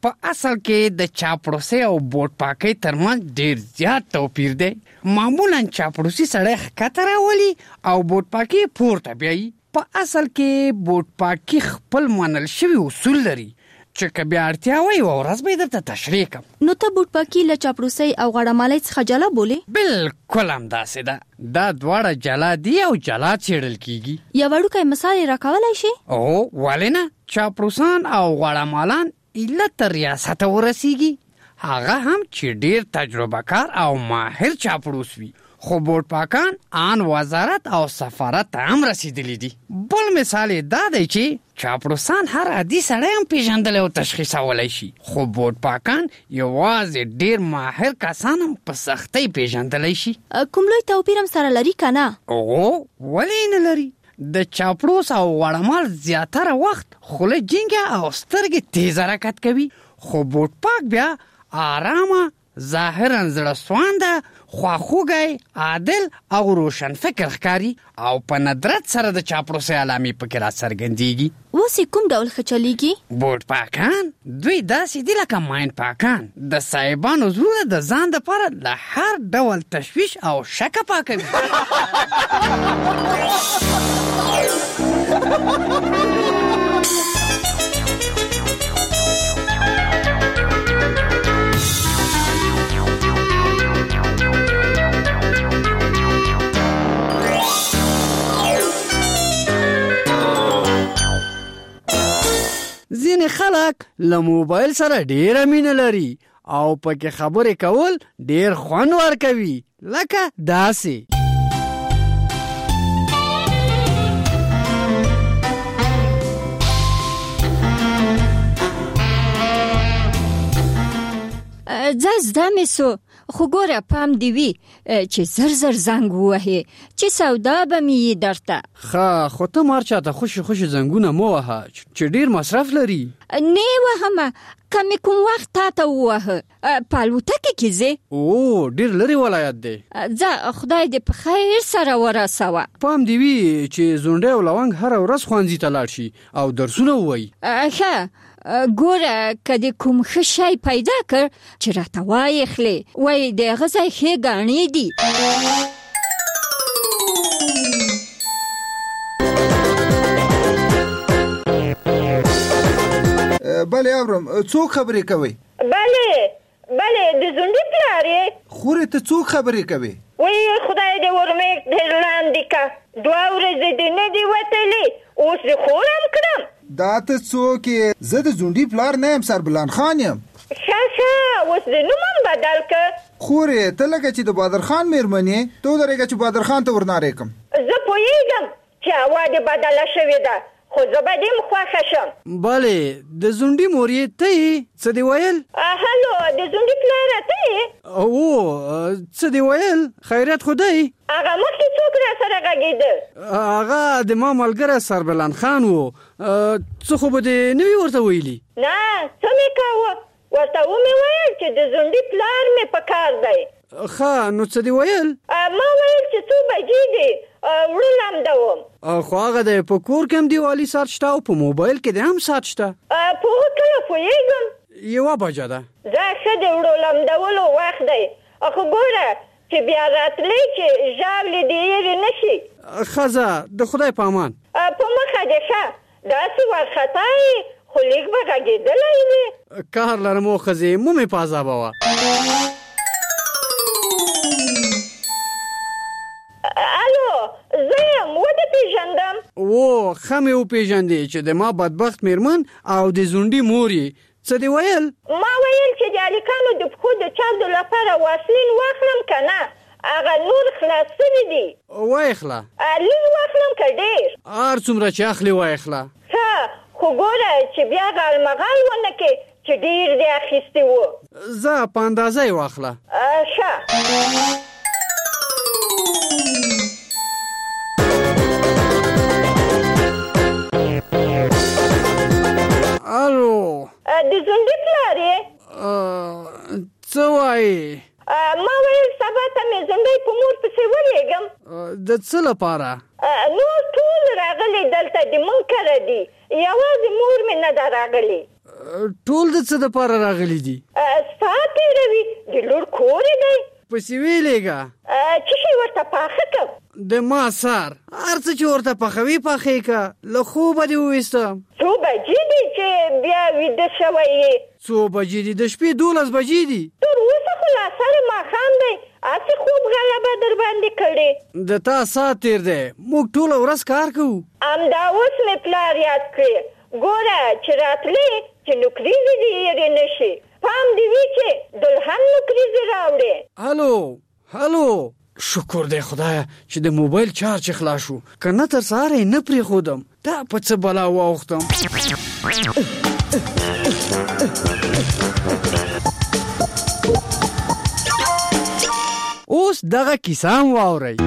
په اصل کې د چاپړوسۍ او بوټ پاکۍ ترمنځ ډیر زیات توپیر دی. معمولا چاپړوسي سړی ښکته راولي او بوټ پاکي پورته بیایي. په اصل کې بوټ پاکي خپل منل شوي اصول لري چې که بیا اړتیا وي یوه ورځ به یې درته تشریح کړم. نو ته بوټ پاکي له چاپړوسۍ او غاړهمالۍ څخه جلا بولې؟ بالکل همداسې ده. دا دواړه جلا دي او جلا څېړل کېږي. یو وړوکی مثال یې راکولی شي؟ او ولې نه. چاپړوسان او غاړهمالان ایله تر ریاسته ورسیږي، هغه هم چې ډیر تجربه کار او ماهر چاپړوس وي. خو بوټ پاکان آن وزارت او سفارت ته هم رسیدلی دي. بل مثال یې دا دی چې چاپړوسان هر عادي سړی هم پیژندلی او تشخیصولی شي، خو بوټ پاکان یوازې ډیر ماهر کسان هم په سختۍ پیژندلی شي. کوم لوی توپیر هم سره لري که نه؟ او ولې نه لري. د چاپړوس او غاړهمال زیاتره وخت خوله جینګه او سترګې تیز حرکت کوي، خو بوټ پاک بیا آرامه، ظاهرا زړه سوانده، خواخوږی، عادل او روشن فکر ښکاري او په ندرت سره د چاپړوسۍ علامې پکې راڅرګندېږي. اوس یې کوم ډول ښه چلیږي؟ بوټ پاکان دوی داسې دي لکه ماین پاکان. د صاحبانو زړونه د ځان دپاره له هر ډول تشویش او شکه پاکوي. ځینې خلک له موبایل سره ډیره مینه لري او پکې خبرې کول ډیر خوند ورکوي، لکه داسې. ځه زده مې سو، خو ګوره پام دې وي چې زر زر زنګ ووهې چې سودا به مې یې درته. ښه، خو ته مار چاته خوشي خوشي زنګونه مه وهه چې ډیر مصرف لري. نه وهمه، که مې کوم وخت تا ته ووهه په الوتکې کې ځې؟ او ډیر لرې ولایت دی. ځه خدای دې په خیر سره ورسوه. پام دې وي چې زونډی او لونګ هره ورځ ښوونځي ته لاړ شي او درسونه ووایي. ښه ګوره، که دې کوم ښه شی پیدا کړ چې راته وایې خلې وایي د هغه ځای ښې ګاڼې دي. بله اورم، څوک خبرې کوي؟ بله بله، د زونډي پلار یې. خورې ته څوک خبرې کوي؟ وایي خدای دې ورمېږ ډېر لاندې که، دوه ورځې دې نه دي وتلې، اوس دې خورم کړم. دا ته څوک یې؟ زه د زونډي پلار نه یم، سربلان خان یم. ښه ښه، اوس دې نوم هم بدل که. خورې ته لکه چې د بادر خان مېرمن یې، ته ودرېږه چې بادر خان ته ورنارې کړم. زه پوهېږم چې هوا دې بدله شوې ده، خو زه به دې خوښه شم. بلې، د زونډي مور یې ته یې؟ څه دې ویل؟ هلو، د زونډي پلاره ته یې؟ او څه دې ویل؟ خیریت خو دی؟ هغه مخکې څوک را سره غږېده؟ هغه د ما ملګری سربلان خان و. څه خو به دې نه وي ورته ویلي؟ نه، څه مې کاوه، ورته ومې ویل چې د زونډي پلار مې په کار دی. ښه، نو څه دې ویل؟ ما ویل چې څو بجې دي، وړه لمده وم. خو هغه دی په کور کې هم دیوالي ساعت شته او په موبایل کې دی هم ساعت شته. په هغه کله پوهېږم. یوه بجه ده. دا ښه د وړو لمدولو وخت دی، خو ګوره چې بیا راتلی چې ژاولې دې هېرې نه شي. ښه ځه، د خدای په امان. په مخه دې ښه، داسې وارخطا یې، خو لیک به غږېدلی وي. کار لرم او ښځې مو مې په عذابوه. الو، زه یم، ودې پېژندم. او ښه مې وپېژندې چې د ما بدبخت مېرمن او د زونډي مور یې. څه دې ویل؟ ما ویل چې د هلکانو د پښو د چاودو لپاره واسلین واخلم که نه، هغه نور خلاص سوي دي. وایخله. لږ واخلم که ډېر؟ هر څومره چې اخلې وایخله. ښه، خو ګوره چې بیا غالمغال ونه کې چې ډېر دې اخیستي وو. ځه په اندازه یې واخله. ښه. الو، د زونډي پلار یې؟ څه وایې؟ ما ویل سبا ته مې زونډی په مور پسې ولېږم. د څه لپاره؟ نور ټول راغلي دلته د مونږ کره دي، یوازې مور مې نه ده راغلې. ټول د څه د پاره راغلي دي؟ سپاتې روي د لور کور دی پسې ویلېګا چې شي ورته پاخه کوم د ما سار هر څه چې ورته پخوي پخې کا له خوبه دې وویستم. څو بجې دي چې بیا ویده شوی یې؟ څو بجې دي؟ د شپې دولس بجې دي. تر اوسه خو لا سره ماښام دی، هسې خوب غلبه در باندې کړې. د تا ساعت تېر دی، موږ ټوله ورځ کار کوو. همدا اوس مې پلار یاد کړې، ګوره چې راتلې چې نوکریزې دې هېرې نه شي، پام دې وي چې دلهن نوکریزې راوړې. هلو هلو شکر دی خدایا چې د موبایل چارج خلاص شو، که نه تر سهاره یې نه پرېښودم. دا په څه بلا واوښتم. اوس دغه کیسه هم واورئ.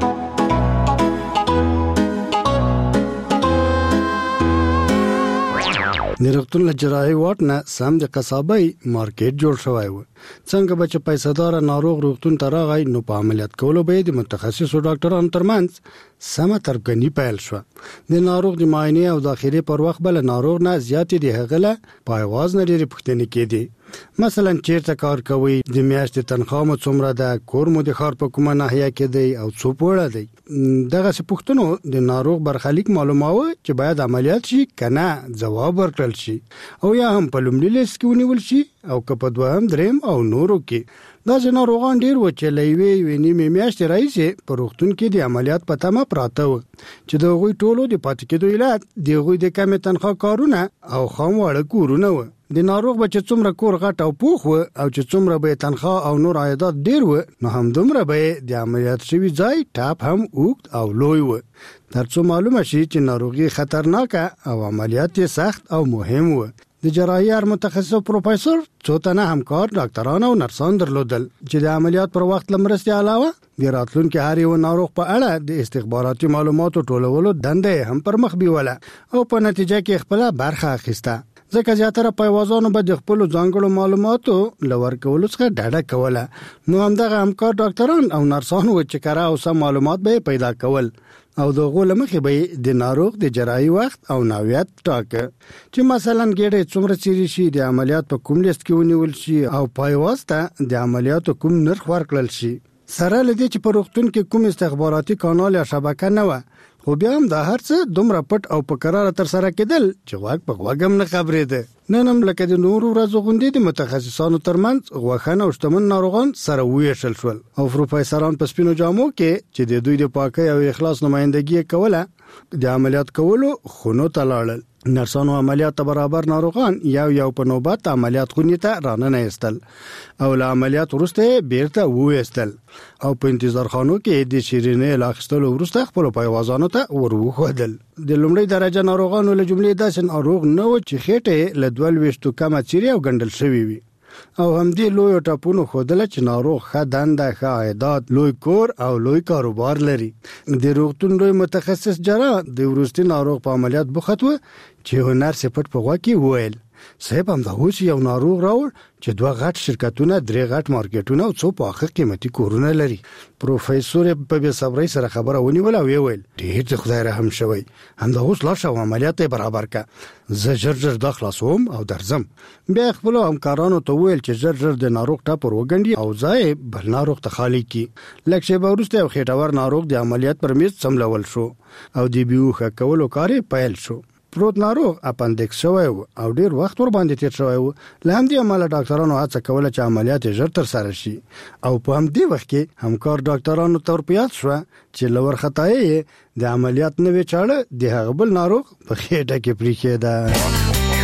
د روغتون له جراحي واټ نه سم د قصابۍ مارکیټ جوړ شوی و. څنګه به چې پیسه‌دار ناروغ روغتون ته راغی نو په عملیات کولو به د متخصصو ډاکټرانو ترمنځ سمه ترکندي پیل شوه. د ناروغ د معاینې او داخلي پر وخت بل ناروغ نه زیاتې د هغه له په آواز نه ډېرې پوښتنې کېدې. مثلا چیرته کار کوي، د میاشتې تنخواه مو څومره ده، کور مو د ښار په کومه ناحیه کې دی او څو پوړه دی. دغسې پوښتنو د ناروغ برخلیک معلوماوه چې باید عملیات شي که نه ځواب ورکړل شي او یا هم په لومړي لیست کې ونیول شي او که په دوهم دریم او نورو کې. داسې ناروغان ډېر و چې له یوې یوې نیمې میاشتې راهیسې په روغتون کې د عملیات په تمه پراته و چې د هغوی ټولو د پاتې کېدو علت د هغوی د کمې تنخواه کارونه او خام واړه کورونه و. د ناروغ به چې څومره کور غټ او پوخ و او چې څومره به تنخواه او نور عایدات ډېر و نو همدومره به د عملیات شوي ځای ټاپ هم اوږد او لوی و، تر څو معلومه شي چې ناروغي خطرناکه او عملیات یې سخت او مهم و. د جراحي هر متخصص پروفیسور څو تنه همکار ډاکټران او نرسان درلودل چې د عملیات پر وخت له مرستې علاوه د راتلونکي هر یو ناروغ په اړه د استخباراتي معلوماتو ټولولو دنده هم پر مخ بیوله او په نتیجه کې خپله برخه اخیسته. ځکه زیاتره پیوازانو به د خپلو ځانګړو معلوماتو له ورکولو څخه ډډه کوله. نو همدغه همکار ډاکټران او نرسان و چې کره او سم معلومات به پیدا کول او د هغو له مخې به د ناروغ د جراحي وخت او نوعیت ټاکه چې مثلا ګېډې څومره څیرې شي، د عملیات په کوم لیست کې ونیول شي او پایواز ته د عملیاتو کوم نرخ ورکړل شي. سره له دې چې په روغتون کې کوم استخباراتي کانال یا شبکه نه وه، خو بیا هم دا هر څه دومره پټ او په کراره تر سره کېدل چې غوږ په غوږ هم نه خبرېده. نن هم لکه د نورو ورځو غوندې د متخصصانو ترمنځ غوښن او شتمن ناروغان سره وویشل شول او پروفیسران په سپینو جامو کې چې د دوی د پاکۍ او اخلاص نمایندګي یې کوله د عملیات کولو خونو ته لاړل. نرسانو عملیات ته برابر ناروغان یو یو په نوبت عملیات خونې ته راننه ایستل او له عملیات وروسته بیرته وویستل او په انتظار خانو کې د شیرینې له اخیستلو وروسته خپلو پیوازانو ته ور وښودل. د لومړۍ درجه ناروغانو له جملې داسې ناروغ نه و چې خېټې له دوه لویشتو کمه څیرې او ګنډل شوي وي او همدې لویو ټاپونو ښودله چې ناروغ ښه دنده، ښه عایدات، لوی کور او لوی کاروبار لري. د روغتون لوی متخصص جراح د وروستي ناروغ په عملیات بوخت و چې یو نرس یې پټ په غوږ کې وویل صاحب همدا اوس یو ناروغ راوړ چې دوه غټ شرکتونه، درې غټ مارکیټونه او څو پاخه قیمتي کورونه لري. پروفیسور په بې صبرۍ سره خبره ونیول او ویې ویل ډېر د خدای رحم شوی، همدا اوس لاړ شه او عملیات یې برابر کړه، زه ژر ژر دا خلاصوم او درځم. بیا یې خپلو همکارانو ته وویل چې ژر ژر د ناروغ ټاپر وګنډي او ځای بل ناروغ ته خالي کړي. لږ شېبه وروسته یو خېټور ناروغ د عملیات پر میز څملول شو او د بیهوښه کولو کار یې پیل شو. پروت ناروغ اپندکس شوی و او ډیر وخت ور باندې تیر شوی و. له همدې امله ډاکټرانو هڅه کوله چې عملیات یې ژر تر سره شي او په همدې وخت کې همکار ډاکټرانو ته ورپیاد شوه چې له ورختایۍ یې د عملیات نوې چاړه د هغه بل ناروغ په خېټه کې پرېښېده.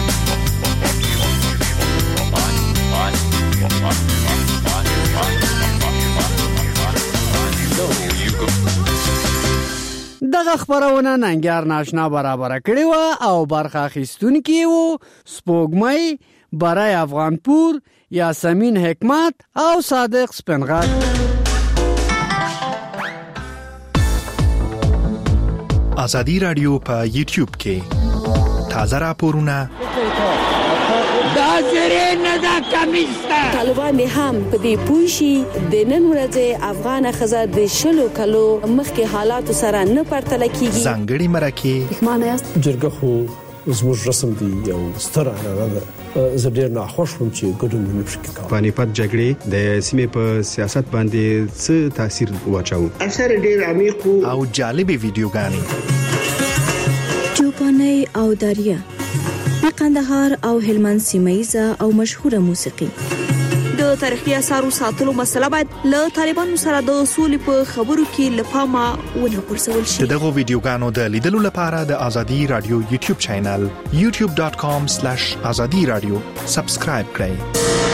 دغه خبرونه ننګیار ناشنا برابره کړې وه او برخه اخیستونکي وو سپوږمۍ، برای افغانپور، یاسمین حکمت او صادق سپنغر. ازادي رادیو په یوټیوب کې تازه راپورونه دا زری نه دا کمیسته طالبان هم په دې پوښي د نن ورځې افغان خزه د شلو کلو مخکې حالات سره نه پرتل کیږي. ځانګړي مرکه جرګه خو زموږ رسم دی او ستر عنعنه ده زه ډیر ناخوښ وم چې ګډون نه پکې کوم. پانیپت جګړې د سیمې په سیاست باندې څه تاثیر واچاو؟ اثر ډیر عمیق او جالبې ویډیوګانې چوپاني او داریا د قندهار او هلمند سیمایزه او مشهوره موسیقي. د تاریخي اثارو ساتلو مسله باید له طالبانو سره د سولې په خبرو کې لپاره ونه پرسول شي. دغه ویډیوګانو د لیدلو لپاره د ازادي رادیو یوټیوب چینل یوټیوب ډاټ کام سلیش ازادي رادیو سبسکرایب کړئ.